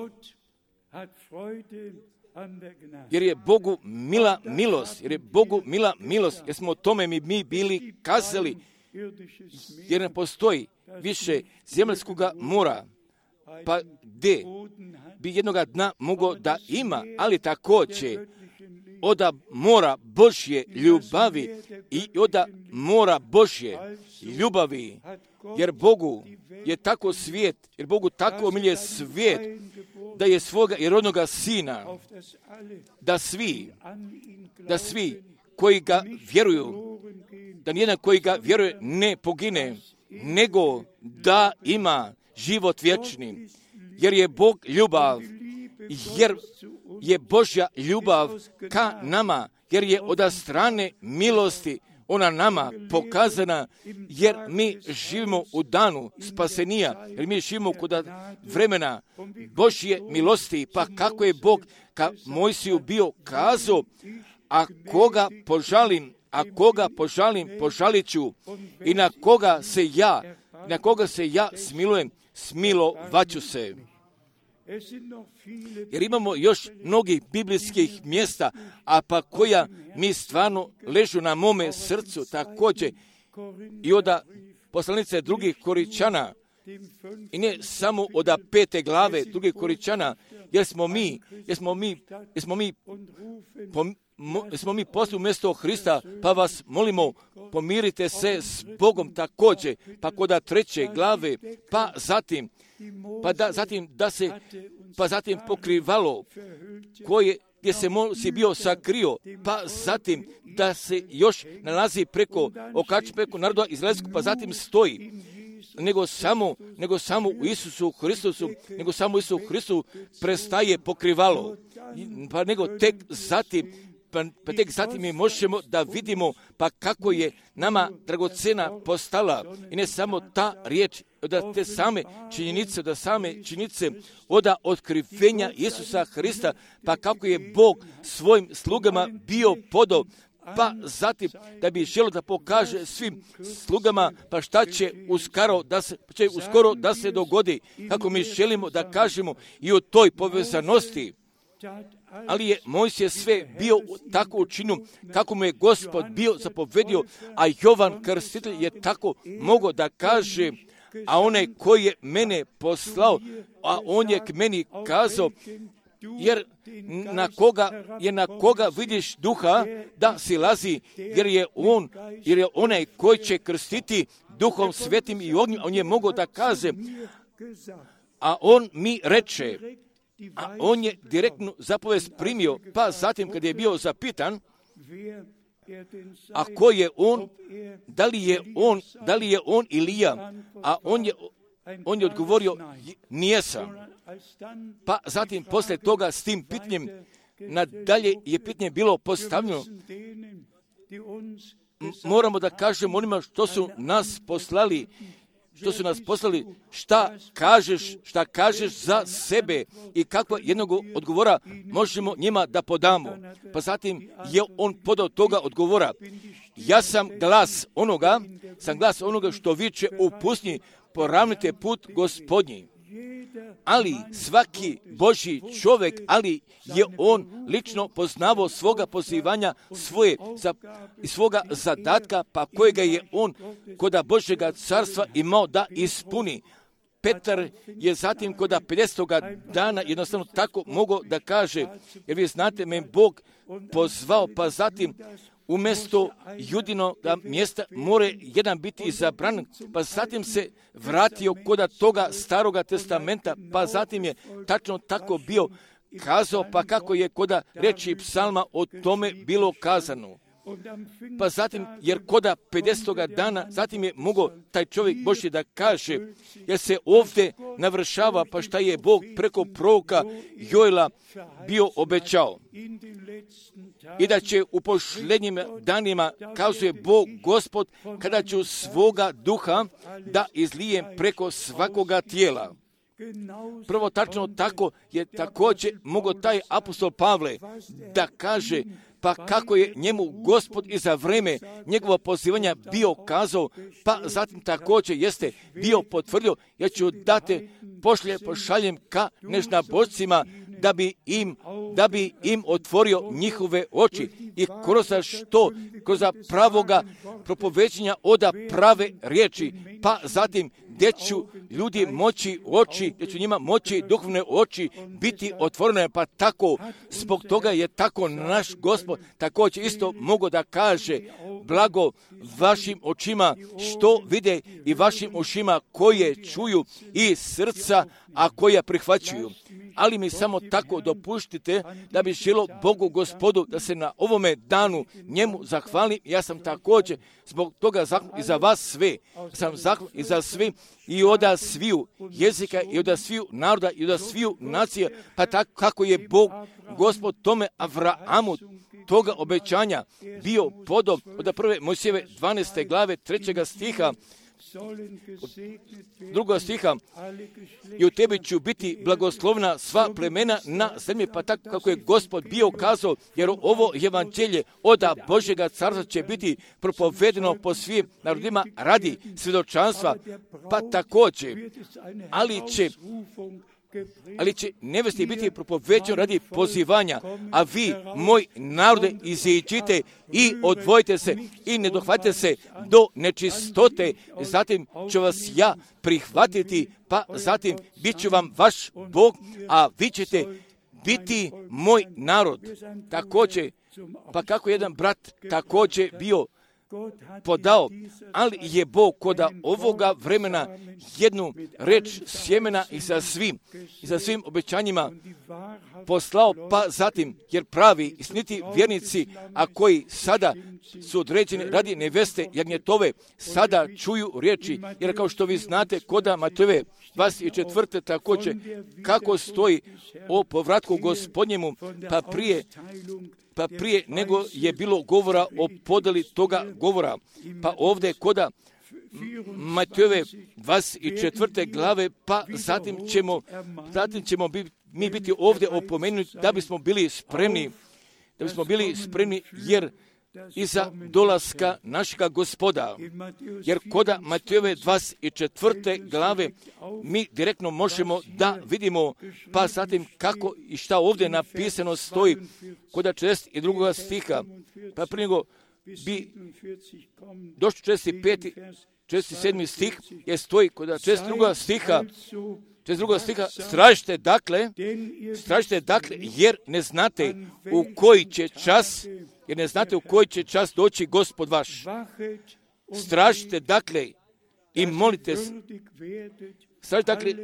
Jer je Bogu mila milost, jer smo o tome mi bili kazali, jer ne postoji više zemaljskog mora, pa gdje bi jednoga dna mogao da ima, ali također od mora Božje ljubavi i od mora Božje ljubavi, jer Bogu je tako svijet, jer Bogu tako milje svijet, da je svoga rodnoga sina, da svi koji ga vjeruju, da nijedan koji ga vjeruje ne pogine, nego da ima život vječni, jer je Bog ljubav, jer je Božja ljubav ka nama, jer je od strane milosti ona nama pokazana, jer mi živimo u danu spasenija, jer mi živimo kod vremena Božje milosti, pa kako je Bog ka Mojsiju bio kazao, a koga požalim, požalit ću, i na koga se ja smilujem, smilovaću se. Jer imamo još mnogih biblijskih mjesta, a pa koja mi stvarno ležu na mome srcu također, i od poslanice drugih Koričana, i ne samo od 5. glave drugih Koričana, jer smo mi poslu mjesto Hrista, pa vas molimo, pomirite se s Bogom također, pa kod 3. glave, pa zatim pokrivalo gdje se si bio sakrio, pa zatim da se još nalazi preko naroda izraelskog, pa zatim stoji, nego samo u Isusu Hristusu, prestaje pokrivalo, pa nego tek zatim mi možemo da vidimo pa kako je nama dragocena postala, i ne samo ta riječ, da te same činjenice od otkrivenja Isusa Hrista, pa kako je Bog svojim slugama bio podao, pa zatim da bi želio da pokaže svim slugama pa šta će uskoro da se dogodi, kako mi želimo da kažemo i o toj povezanosti. Ali je Mojsije sve bio tako učinio kako mu je Gospod bio zapovedio, a Jovan Krstitelj je tako mogao da kaže, a onaj koji je mene poslao, a on je k meni kazao, jer na koga vidiš duha da silazi, jer je onaj koji će krstiti Duhom Svetim i ognjem, on je mogao da kaže, a on mi reče, a on je direktnu zapovest primio, pa zatim kad je bio zapitan, a ko je on, da li je on Ilija, a on je odgovorio, nijesam. Pa zatim posle toga s tim pitanjem, nadalje je pitanje bilo postavljeno, moramo da kažemo onima što su nas poslali, šta kažeš za sebe i kakva jednog odgovora možemo njima da podamo. Pa zatim je on podao toga odgovora. Ja sam glas onoga što viče u pustinji, poravnite put Gospodnji. Ali svaki Božji čovjek, ali je on lično poznavao svoga pozivanja, svoga zadatka, pa kojega je on kod Božjega carstva imao da ispuni. Petar je zatim kod 50. dana jednostavno tako mogao da kaže, jer vi znate, me Bog pozvao, pa zatim umjesto Judinoga mjesta more jedan biti izabran, pa zatim se vratio kod toga Staroga testamenta, pa zatim je tačno tako bio kazao, pa kako je kod riječi psalma o tome bilo kazano. Pa zatim, jer koda 50. dana, zatim je mogao taj čovjek Božji da kaže, jer se ovdje navršava pa šta je Bog preko proroka Joela bio obećao. I da će u posljednjim danima, kazuje Bog Gospod, kada ću svoga duha da izlijem preko svakoga tijela. Prvo tačno tako je također mogao taj apostol Pavle da kaže, pa kako je njemu Gospod i za vreme njegova pozivanja bio kazao, pa zatim također jeste bio potvrdio, ja ću dati pošaljem ka neznabošcima da bi im otvorio njihove oči i kroz pravoga propoveđenja oda prave riječi, pa zatim gdje ću ljudi moći oči, gdje ću njima moći duhovne oči biti otvorene, pa tako, zbog toga je tako naš Gospod također isto mogo da kaže, blago vašim očima što vide i vašim ušima koje čuju i srca, a koja prihvaćuju. Ali mi samo tako dopuštite da bi želo Bogu Gospodu da se na ovome danu njemu zahvalim. Ja sam također zbog toga zahvalim i za vas sve. Sam zahvalim i za sve i od sviju jezika i od sviju naroda i od sviju nacija, pa tako kako je Bog Gospod tome Avrahamu toga obećanja bio podob od prve Mojsijeve 12. glave 3. stiha, 2. stiha, i u tebi ću biti blagoslovna sva plemena na zemlji, pa tako kako je Gospod bio kazao, jer ovo evanđelje od Božjega carstva će biti propovedeno po svim narodima radi svjedočanstva, pa također, ali će nevesti biti propoveđeno radi pozivanja, a vi, moj narode, iziđite i odvojite se i ne dohvatite se do nečistote, zatim ću vas ja prihvatiti, pa zatim bit ću vam vaš Bog, a vi ćete biti moj narod. Također, pa kako jedan brat također bio podao, ali je Bog koda ovoga vremena jednu reč sjemena i za svim obećanjima poslao, pa zatim, jer pravi istiniti vjernici, a koji sada su određeni radi neveste jagnjetove, sada čuju riječi, jer kao što vi znate, koda Matejove 24. također, kako stoji o povratku Gospodnjemu, pa prije nego je bilo govora o podeli toga govora. Pa ovdje koda Matejove 24. glave, pa zatim ćemo mi biti ovdje opomenuti da bismo bili spremni, jer iza dolaska našega Gospoda, jer koda Matejove 24. glave mi direktno možemo da vidimo, pa zatim kako i šta ovdje napisano stoji koda 42. stiha, pa prije nego bi došlo 47. stih, je stoji koda 42. stiha, stražite dakle, jer ne znate u koji će čas doći Gospod vaš. Stražite dakle i molite se. Stražite dakle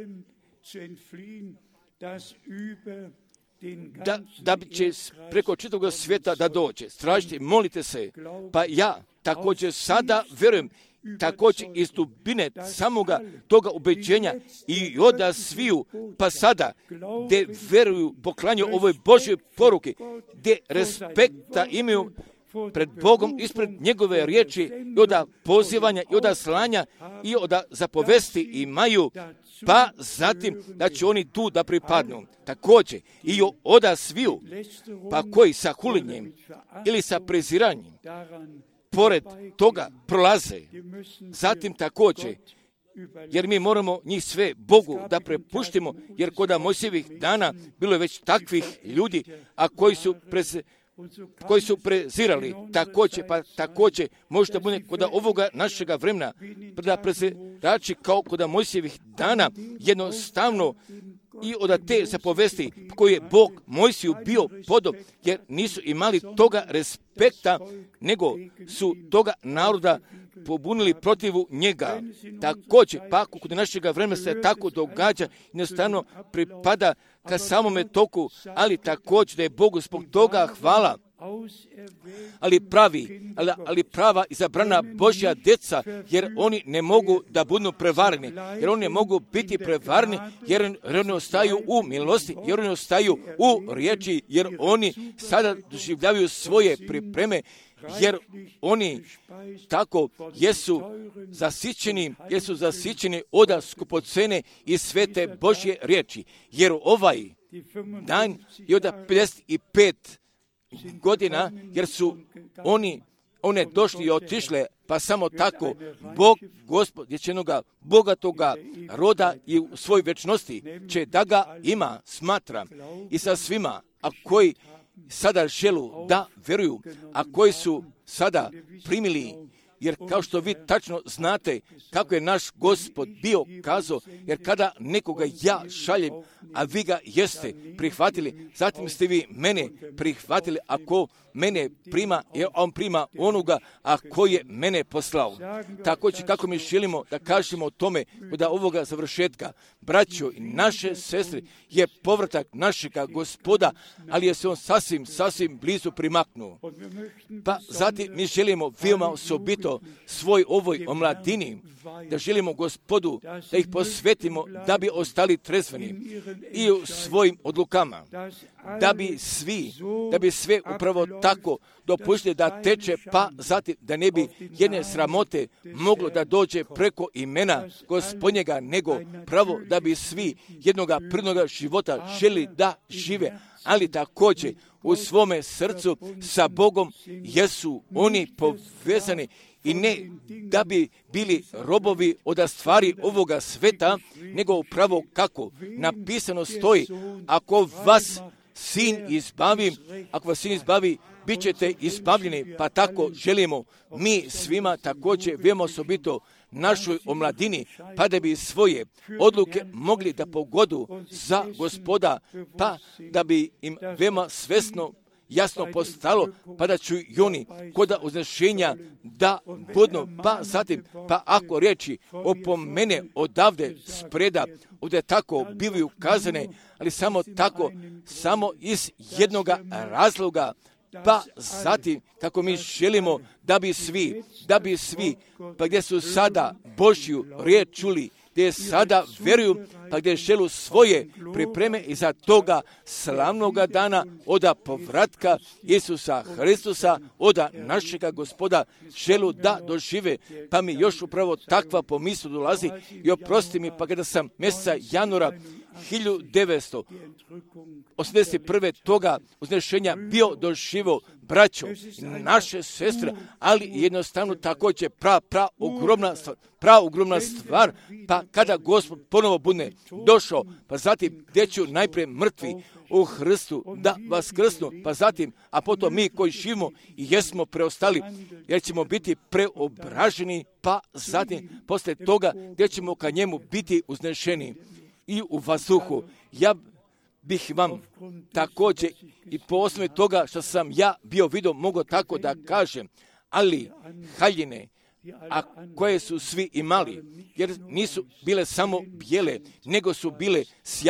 da će preko čitavog svijeta da dođe. Stražite, molite se. Pa ja također sada vjerujem, također iz dubine samoga toga ubeđenja i od sviju, pa sada, gdje vjeruju, poklanjaju ovoj Božoj poruke, gdje respekta imaju pred Bogom, ispred njegove riječi, i od pozivanja, i od slanja, i od zapovesti imaju, pa zatim da će oni tu da pripadnu. Također, i od sviju, pa koji sa hulinjem ili sa preziranjem pored toga prolaze. Zatim također, jer mi moramo njih sve Bogu da prepuštimo, jer kod Mojsijevih dana bilo je već takvih ljudi, a koji su prezirali. Također možda bude kod ovoga našega vremena da prezirači kao kod Mojsijevih dana jednostavno i od te zapovesti koje je Bog Mojsiju bio podob, jer nisu imali toga respekta, nego su toga naroda pobunili protivu njega. Također, pa kod našega vremena se tako događa, jednostavno pripada ka samome toku, ali također da je Bogu zbog toga hvala. ali prava izabrana Božja djeca, jer oni ne mogu da budu prevarni, jer oni ne mogu biti prevarni, jer oni ostaju u milosti, jer oni ostaju u riječi, jer oni sada doživljavaju svoje pripreme, jer oni tako jesu zasićeni od skupocene i svete Božje riječi, jer ovaj dan je od 55 godina, jer su one došli i otišle, pa samo tako Bog, Gospod, dječenoga, bogatoga roda i u svoj večnosti će da ga ima, smatra, i sa svima, a koji sada želu da veruju, a koji su sada primili, jer kao što vi tačno znate kako je naš Gospod bio kazao, jer kada nekoga ja šaljem, a vi ga jeste prihvatili, zatim ste vi mene prihvatili, ako mene prima, jer on prima onoga, a koji je mene poslao. Također kako mi želimo da kažemo o tome da ovoga završetka, braćo i naše sestre, je povratak našega Gospoda, ali je se on sasvim blizu primaknuo. Pa zatim mi želimo veoma osobito svoj ovoj omladini, da želimo Gospodu da ih posvetimo, da bi ostali trezveni i u svojim odlukama, da bi sve upravo tako dopustili da teče, pa zatim da ne bi jedne sramote moglo da dođe preko imena Gospodnjega, nego pravo da bi svi jednoga prirodnoga života želi da žive, ali također u svome srcu sa Bogom jesu oni povezani i ne da bi bili robovi od stvari ovoga sveta, nego upravo kako napisano stoji, ako vas sin izbavi, bit ćete izbavljeni, pa tako želimo mi svima također veoma osobito našoj omladini, pa da bi svoje odluke mogli da pogodu za Gospoda, pa da bi im veoma svesno jasno postalo, pa da ću i oni kod uznešenja da budno, pa zatim, pa ako riječi opomene odavde spreda, ovdje tako bivaju kazane, ali samo tako, samo iz jednoga razloga, pa zatim kako mi želimo da bi svi, pa gdje su sada Božju riječ čuli, gdje sada veruju, pa gdje želu svoje pripreme i za toga slavnoga dana oda povratka Isusa Hristusa, oda našega Gospoda želu da dožive, pa mi još upravo takva pomisla dolazi i oprosti mi, pa kada sam mjeseca januara 1981. toga uznešenja bio doživo, braćo, naše sestre, ali jednostavno također ogromna stvar, pa kada Gospod ponovo bude došao, pa zatim gdje ću najprije mrtvi u Hristu da vaskrsnu, pa zatim, a potom mi koji živimo i jesmo preostali, jer ćemo biti preobraženi, pa zatim poslije toga gdje ćemo ka njemu biti uznešeni i u vazduhu. Ja bih vam također i po osnovi toga što sam ja bio vidio, mogu tako da kažem, ali haljine, a koje su svi imali, jer nisu bile samo bijele, nego su bile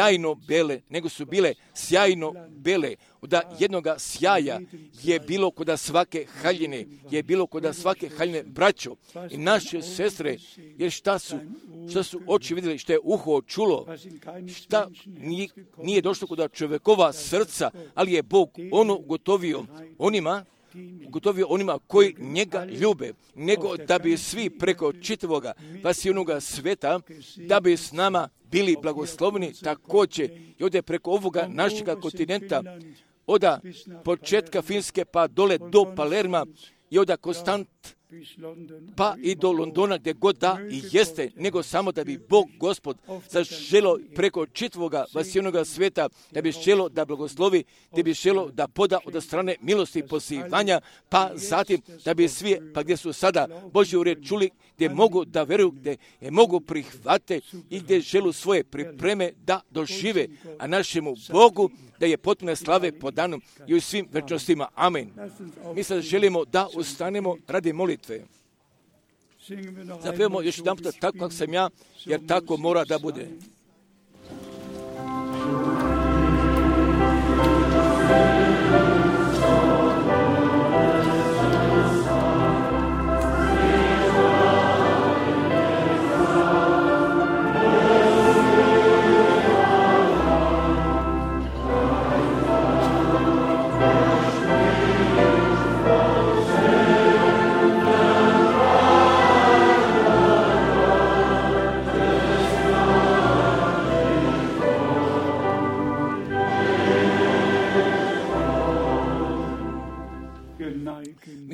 sjajno bele, da jednoga sjaja je bilo kod svake haljine, braćo i naše sestre, jer šta su oči vidjeli, što je uho čulo, šta nije došlo kod čovjekova srca, ali je Bog ono gotovio onima koji njega ljube, nego da bi svi preko čitavoga vasijonoga sveta, da bi s nama bili blagosloveni također i ovdje preko ovoga našega kontinenta, od početka Finske pa dole do Palerma i od Konstant pa i do Londona, gdje god da i jeste, nego samo da bi Bog Gospod zaželo preko čitavoga vasijonoga sveta, da bi želo da blagoslovi, da bi želo da poda od strane milosti i pozivanja, pa zatim da bi svi, pa gdje su sada Božju riječ čuli, gdje mogu da veruju, gdje je mogu prihvate i gdje želu svoje pripreme da dožive, a našemu Bogu da je potpune slave po danu i u svim večnostima. Amen. Mi sad želimo da ustanemo radi molitve. Zapevamo još jedan puta tako kako sam ja, jer tako mora da bude.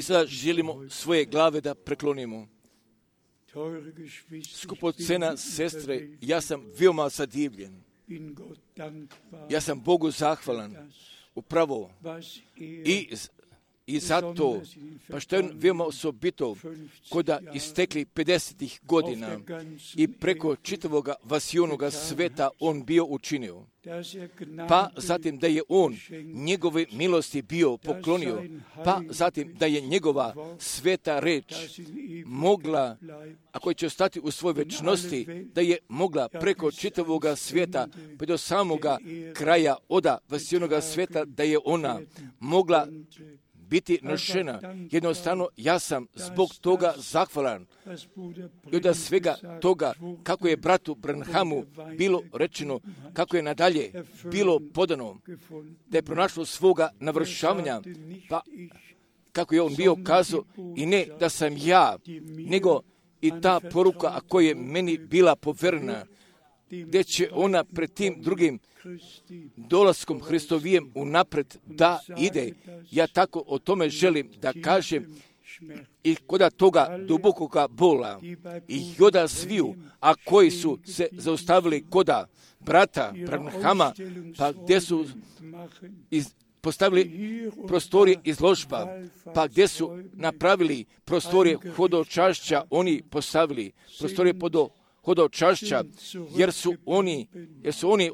sada želimo svoje glave da preklonimo. Skupocena sestre, ja sam veoma zadivljen. Ja sam Bogu zahvalan. Upravo. I zato, pa što je veoma osobito, koda istekli 50. godina i preko čitavoga vasijonoga sveta on bio učinio. Pa zatim da je on njegove milosti bio poklonio, pa zatim da je njegova sveta reč mogla, ako će ostati u svojoj večnosti, da je mogla preko čitavoga svijeta, pa do samoga kraja oda vasijonoga sveta, da je ona mogla biti nošena. Jednostavno, ja sam zbog toga zahvalan. I od svega toga, kako je bratu Branhamu bilo rečeno, kako je nadalje bilo podano, da je pronašlo svoga navršavanja, pa kako je on bio kazao, i ne da sam ja, nego i ta poruka, a koja je meni bila poverena, gdje će ona pred tim drugim dolaskom Hristovijem unapred da ide. Ja tako o tome želim da kažem i koda toga dubokoga bola i koda sviju, a koji su se zaustavili koda brata Branhama, pa gdje su postavili prostorije izložba, pa gdje su napravili prostorije hodočašća, oni postavili prostorije hodočašća, jer su oni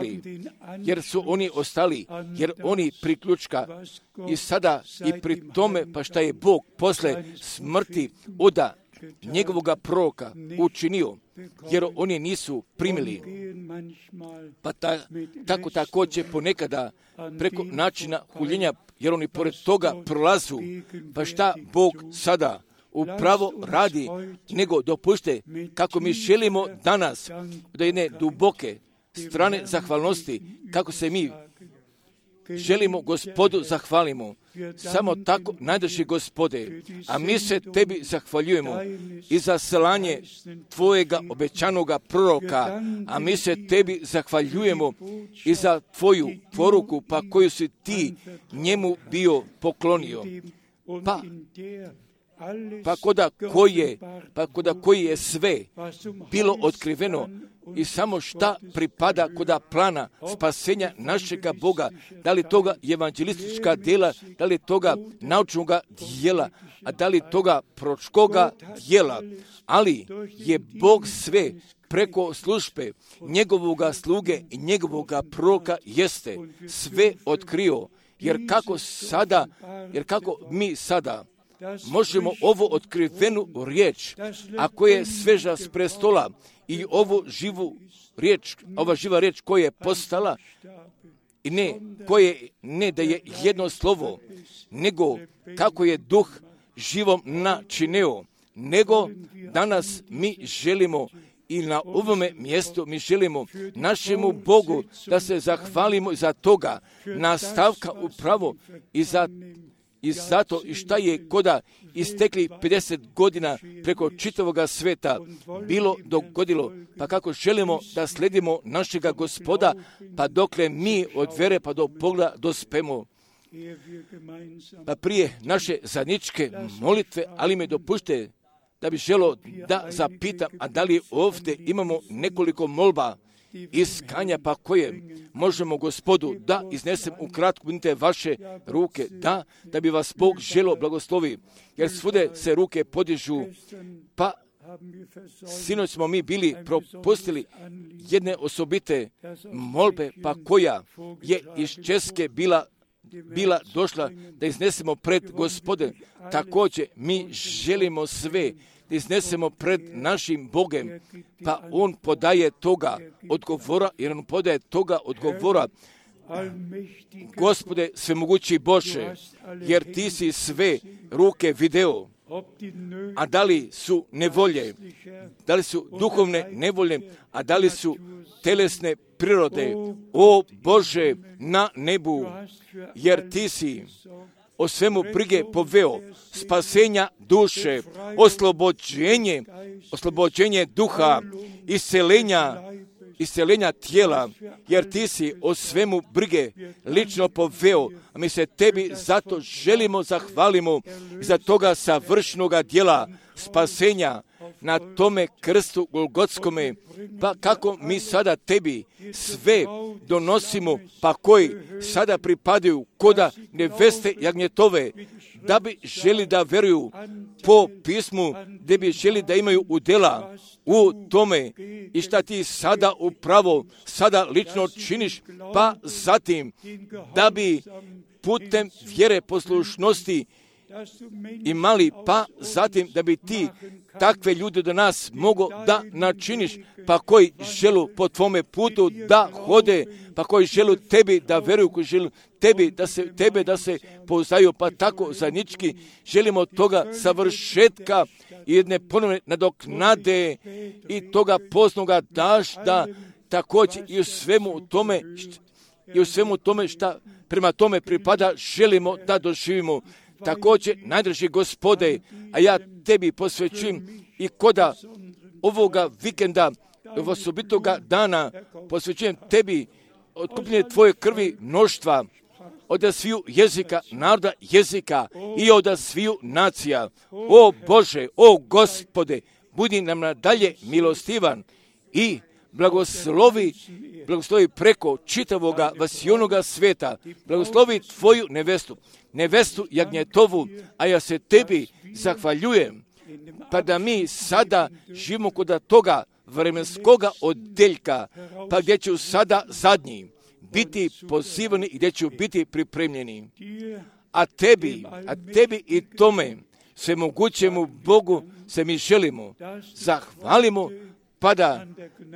ostali, jer oni priključka i sada i pri tome, pa šta je Bog posle smrti oda njegovoga proroka učinio, jer oni nisu primili. Pa tako također ponekada preko načina huljenja, jer oni pored toga prolazu, pa šta Bog sada upravo radi, nego dopušte kako mi želimo danas da jedne duboke strane zahvalnosti, kako se mi želimo Gospodu zahvalimo. Samo tako, najdrži Gospode, a mi se tebi zahvaljujemo i za slanje tvojega obećanoga proroka, a mi se tebi zahvaljujemo i za tvoju poruku, pa koju si ti njemu bio poklonio. Pa koda koji je sve bilo otkriveno i samo šta pripada koda plana spasenja našega Boga, da li toga evanđelistička djela, da li toga naučnoga djela, a da li toga proročkoga djela, ali je Bog sve preko službe njegovoga sluge i njegovoga proroka jeste sve otkrio, jer kako mi sada možemo ovo otkrivenu riječ, ako je sveža s prestola i ovu živu riječ, ova živa riječ koja je postala, i ne da je jedno slovo, nego kako je duh živom načinio, nego danas mi želimo i na ovome mjestu mi želimo našemu Bogu da se zahvalimo za toga nastavka upravo i zato i šta je koda istekli 50 godina preko čitavoga sveta bilo dogodilo, pa kako želimo da sledimo našega Gospoda, pa dokle mi od vere pa do pogleda dospemo. Pa prije naše zajedničke molitve, ali me dopušte da bi želio da zapitam, a da li ovdje imamo nekoliko molba iskanja, pa koje možemo Gospodu da iznesem u kratko, budite vaše ruke, da bi vas Bog želo blagoslovi, jer svude se ruke podižu, pa sinoć smo mi bili propustili jedne osobite molbe, pa koja je iz Česke bila došla da iznesemo pred Gospode. Također mi želimo sve da iznesemo pred našim Bogem, pa on podaje toga odgovora, jer on podaje toga odgovora. Gospode, svemogući Bože, jer ti si sve ruke video, a da li su nevolje, da li su duhovne nevolje, a da li su telesne prirode, o Bože na nebu, jer ti si o svemu brige poveo, spasenja duše, oslobođenje duha, iscelenja isceljenja tijela, jer ti si o svemu brige lično poveo, a mi se tebi zato želimo zahvalimo za toga savršenoga djela spasenja na tome krstu Golgotskome, pa kako mi sada tebi sve donosimo, pa koji sada pripadaju koda neveste jagnjetove, da bi želi da veruju po pismu, da bi želi da imaju udjela u tome i šta ti sada upravo, sada lično činiš, pa zatim da bi putem vjere poslušnosti imali, pa zatim da bi ti takve ljude do nas mogo da načiniš, pa koji želu po tvome putu da hode, pa koji želu tebi da veruju, koji želu tebe da se pouzdaju, pa tako zajednički želimo toga savršetka i jedne ponovne nadoknade i toga poznoga dažda, također i u svemu tome šta prema tome pripada želimo da doživimo. Također, najdraži Gospode, a ja tebi posvećujem i koda ovoga vikenda, osobitoga dana, posvećujem tebi otkupljenje tvoje krvi mnoštva, od sviju jezika, naroda jezika i od sviju nacija. O Bože, o Gospode, budi nam nadalje milostivan i blagoslovi preko čitavoga vasionoga sveta, blagoslovi tvoju nevestu jagnjetovu, a ja se tebi zahvaljujem, pa da mi sada živimo kod toga vremenskoga oddeljka, pa gdje ću sada zadnji biti pozivani i gdje ću biti pripremljeni. A tebi i tome svemogućemu Bogu se mi želimo, zahvalimo, pa da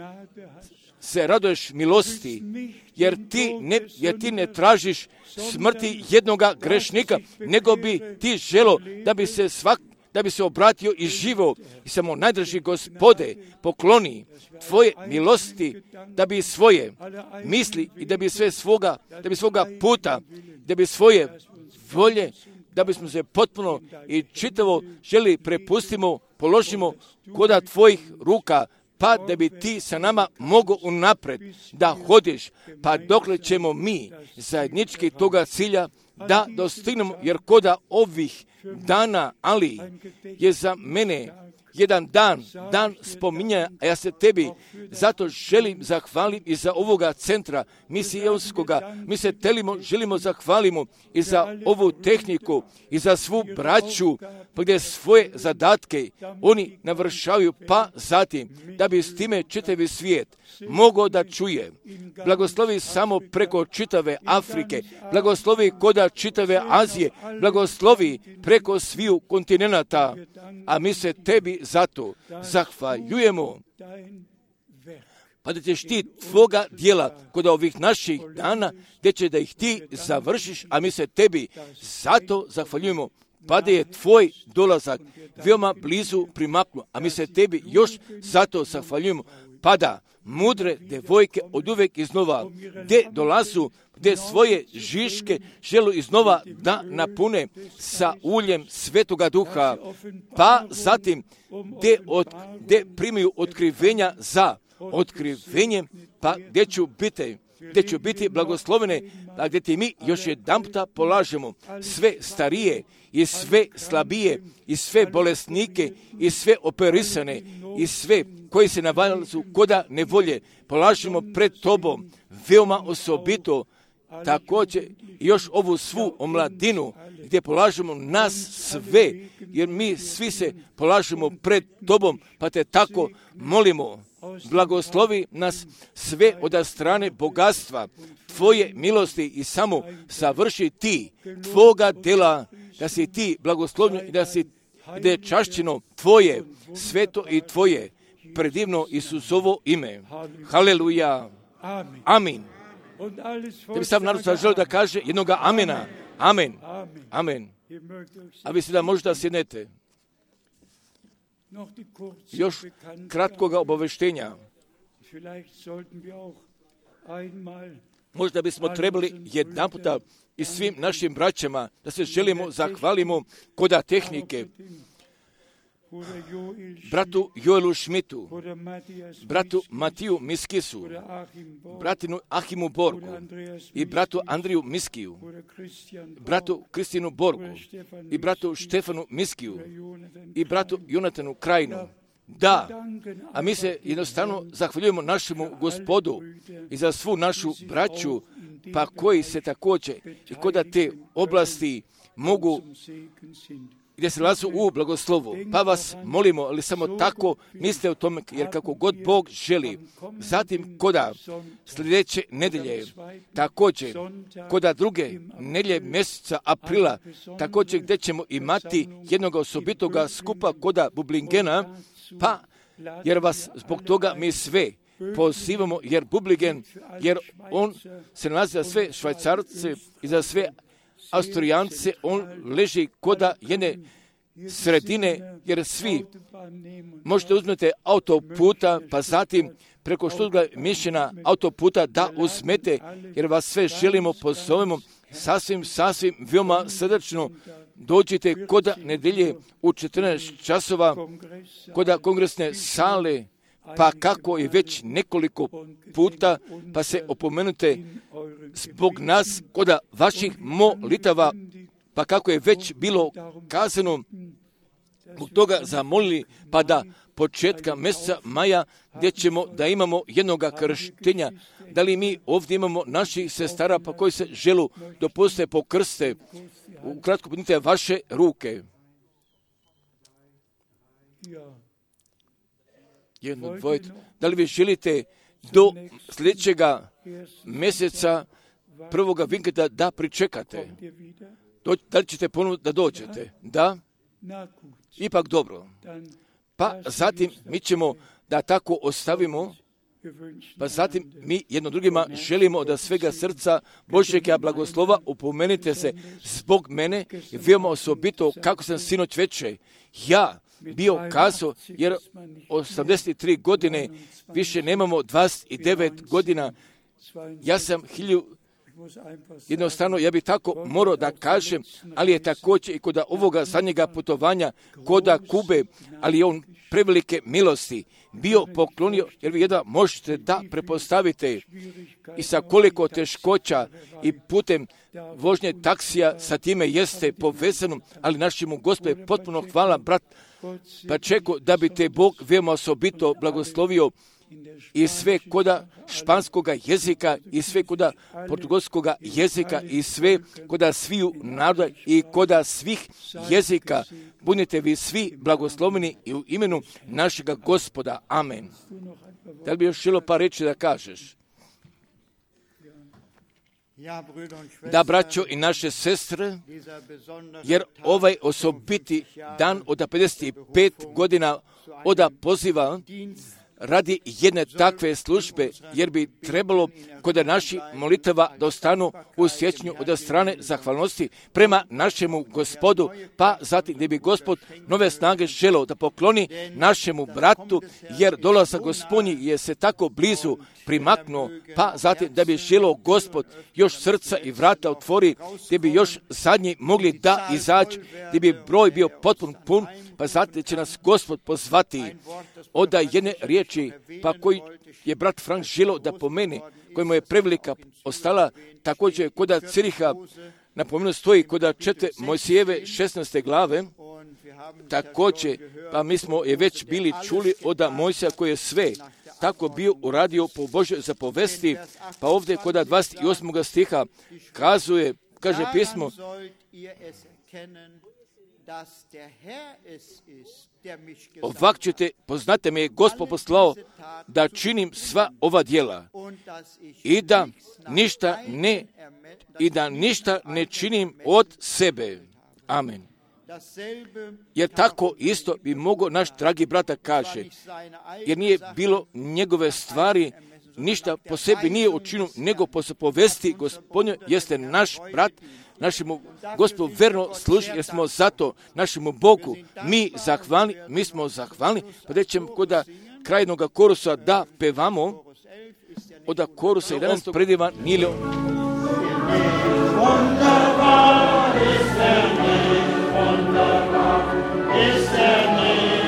se raduješ milosti, jer ti ne tražiš smrti jednoga grešnika, nego bi ti želo da bi se obratio i živo. I samo najdraži Gospode pokloni tvoje milosti, da bi svoje misli i da bi svoga puta, da bi svoje volje, da bismo se potpuno i čitavo želi prepustimo, položimo koda tvojih ruka, pa da bi ti sa nama mogo unapred da hodiš, pa dokle ćemo mi zajednički toga cilja da dostignemo, jer koda ovih dana, ali je za mene jedan dan spominjanja, a ja se tebi zato zahvalim i za ovoga centra misijonskoga, mi se želimo zahvalimo i za ovu tehniku i za svu braću, pa gdje svoje zadatke oni navršavaju, pa zatim da bi s time čitavi svijet mogao da čuje. Blagoslovi samo preko čitave Afrike, blagoslovi koda čitave Azije, blagoslovi preko sviju kontinenata, a mi se tebi zato zahvaljujemo, pa da ćeš ti tvoga djela kod ovih naših dana, gdje će da ih ti završiš, a mi se tebi zato zahvaljujemo, pa da je tvoj dolazak veoma blizu primaknu, a mi se tebi još zato zahvaljujemo, pa da mudre devojke od uvek iznova, gdje dolazu, gdje svoje žiške želu iznova da napune sa uljem Svetoga Duha, pa zatim gdje primaju otkrivenja za otkrivenje, pa gdje ću biti blagoslovene, a gdje ti mi još jedanputa polažemo sve starije i sve slabije i sve bolesnike i sve operisane i sve koji se nalazu koda nevolje, polažemo pred tobom veoma osobito, također još ovu svu omladinu gdje polažemo nas sve, jer mi svi se polažemo pred tobom, pa te tako molimo, blagoslovi nas sve od strane bogatstva tvoje milosti i samo savrši ti tvoga dela, da si ti blagoslovljen i da je čašćeno tvoje, sveto i tvoje predivno Isusovo ime. Haleluja. Amin. Te bi sam narod sad želio da kaže jednoga amena. Amen. Amen. A vi sada možete da sjednete. Još kratkoga obaveštenja. Možda bismo trebali jedanputa i svim našim braćama da se želimo zahvalimo koda tehnike. bratu Joelu Šmitu, bratu Matiju Miskisu, bratinu Ahimu Borgu i bratu Andriju Miskiju, bratu Kristinu Borgu i bratu Štefanu Miskiju i bratu Jonatanu Krajinu. Da, a mi se jednostavno zahvaljujemo našemu Gospodu i za svu našu braću, pa koji se također i koda te oblasti mogu gdje se nalazu u blagoslovu. Pa vas molimo, ali samo tako mislite o tome, jer kako god Bog želi. Zatim koda sljedeće nedelje, također koda druge nedelje mjeseca aprila, također gdje ćemo imati jednog osobitoga skupa koda Bublingena, pa jer vas zbog toga mi sve pozivamo, jer Bublingen, jer on se nalazi za sve Švajcarce i za sve Austrijance, on leži koda jedne sredine, jer svi možete uzmete autoputa, pa zatim preko Stuttgart Mišena autoputa da uzmete, jer vas sve želimo, pozovemo sasvim veoma srdačno. Dođite koda nedelje u 14 časova koda kongresne sale, pa kako je već nekoliko puta, pa se opomenute zbog nas koda vaših molitava, pa kako je već bilo kazano, zbog toga zamolili, pa da početka mjeseca maja, gdje ćemo da imamo jednoga krštenja. Da li mi ovdje imamo naših sestara, pa koji se želu dopustite pokrste, ukratko podnite vaše ruke. Da li vi želite do sljedećega mjeseca prvoga vikenda da pričekate? Da li ćete ponovno da dođete? Da? Ipak dobro. Pa zatim mi ćemo da tako ostavimo, pa zatim mi jedno drugima želimo da svega srca Božjega blagoslova upomenite se zbog mene i veoma osobito kako sam sinoć veče ja bio kazao, jer 83 godine više nemamo 29 godina, ja sam jednostavno, ja bih tako morao da kažem, ali je također i kod ovoga zadnjega putovanja, koda Kube, ali je on prevelike milosti bio poklonio, jer vi jedva možete da prepostavite i sa koliko teškoća i putem vožnje taksija sa time jeste povezano, ali našemu Gospodu potpuno hvala, brat Pačeko, da bi te Bog veoma osobito blagoslovio i sve koda španskoga jezika i sve koda portugalskoga jezika i sve koda sviju naroda i koda svih jezika. Budite vi svi blagosloveni i u imenu našega Gospoda. Amen. Da li bi još želio par reći da kažeš? Da, braćo i naše sestre, jer ovaj osobiti dan od 55 godina oda poziva radi jedne takve službe, jer bi trebalo kod naših molitava da ostanu u sjećanju od strane zahvalnosti prema našemu Gospodu, pa zatim gdje bi Gospod nove snage želeo da pokloni našemu bratu, jer dolazak Gospodnji je se tako blizu primaknuo, pa zatim da bi želeo Gospod još srca i vrata otvori, gdje bi još zadnji mogli da izaći, gdje bi broj bio potpun pun, pa zatim će nas Gospod pozvati od jedne riječi, pa koji je brat Frank želeo da pomene, kojemu je prevelika ostala, također koda Ciriha, napomenu stoji koda 4 Mojsijeve 16. glave, također, pa mi smo je već bili čuli od Mojsija koji je sve tako bio uradio po Božoj zapovesti, pa ovdje koda 28. stiha kaže pismo, ovak ćete, poznate me je Gospod poslao da činim sva ova djela i da ništa ne činim od sebe. Amen. Jer tako isto bi mogao naš dragi brata kaže, jer nije bilo njegove stvari, ništa po sebi nije učinio, nego po zapovesti Gospodnje jeste naš brat, našemu Gospodu verno služi, jer smo zato našemu Bogu mi smo zahvalni, pa da ćemo kod krajnog korusa da pevamo, od korusa 11. prediva Nilo. Wunderbar ist der Name,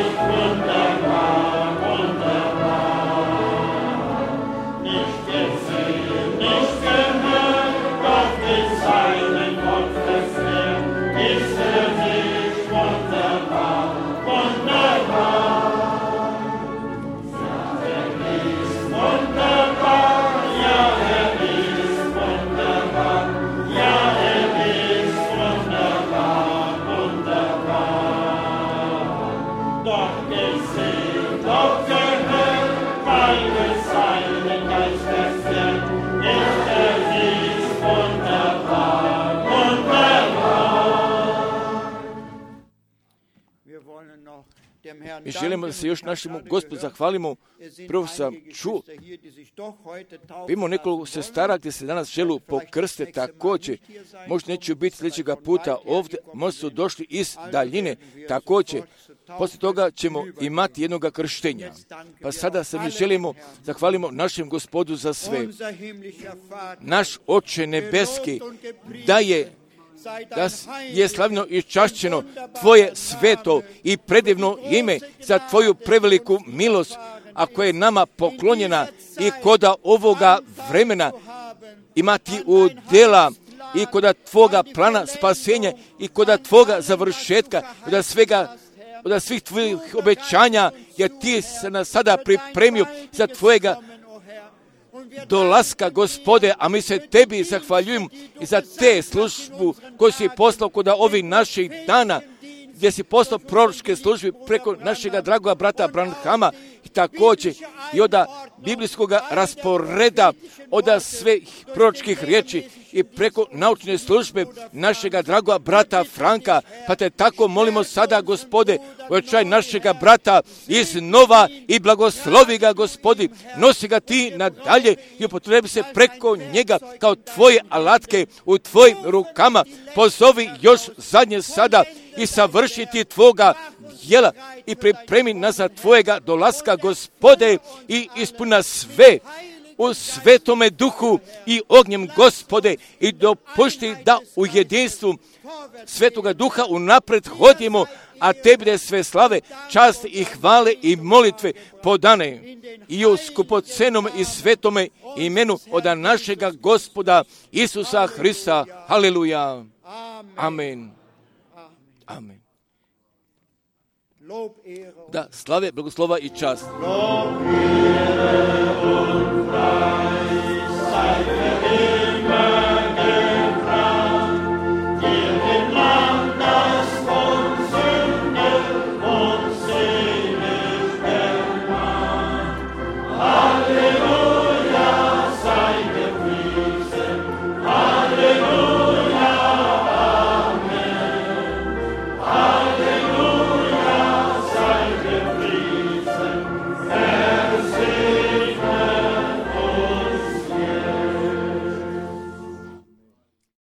Mi želimo da se još našemu Gospodu zahvalimo. Prvo sam čuo, imamo nekoliko sestara gdje se danas želu pokrste također. Možda neće biti sljedećega puta ovdje, možda su došli iz daljine također. Poslije toga ćemo imati jednoga krštenja. Pa sada se mi želimo, zahvalimo našem Gospodu za sve. Naš Oče nebeski, da je slavno i čašćeno Tvoje sveto i predivno ime za Tvoju preveliku milost, a koja je nama poklonjena i koda ovoga vremena imati udjela i koda Tvoga plana spasenja i koda Tvoga završetka, od svih Tvojih obećanja, jer Ti se nas sada pripremio za Tvojega dolaska, Gospode, a mi se Tebi zahvaljujemo i za te službu koju si poslao kod ovih naših dana, gdje si poslao proročke službe preko našega dragoga brata Branhama i također i od biblijskog rasporeda, od svih proročkih riječi i preko naučne službe našega dragoga brata Franka. Pa te tako molimo sada, Gospode, očaj našega brata iznova i blagoslovi ga, Gospodi, nosi ga Ti nadalje i upotrebi se preko njega kao Tvoje alatke u Tvojim rukama. Pozovi još zadnje sada i savršiti Tvoga djela i pripremi nas za Tvojega dolaska, Gospode, i ispuna sve u Svetome Duhu i ognjem, Gospode, i dopušti da u jedinstvu Svetoga Duha unapred hodimo, a Tebi da sve slave, čast i hvale i molitve podane i u skupocenom i svetome imenu od našega Gospoda Isusa Hrista. Haleluja. Amen. Amen. Da, slave, blagoslova i čast.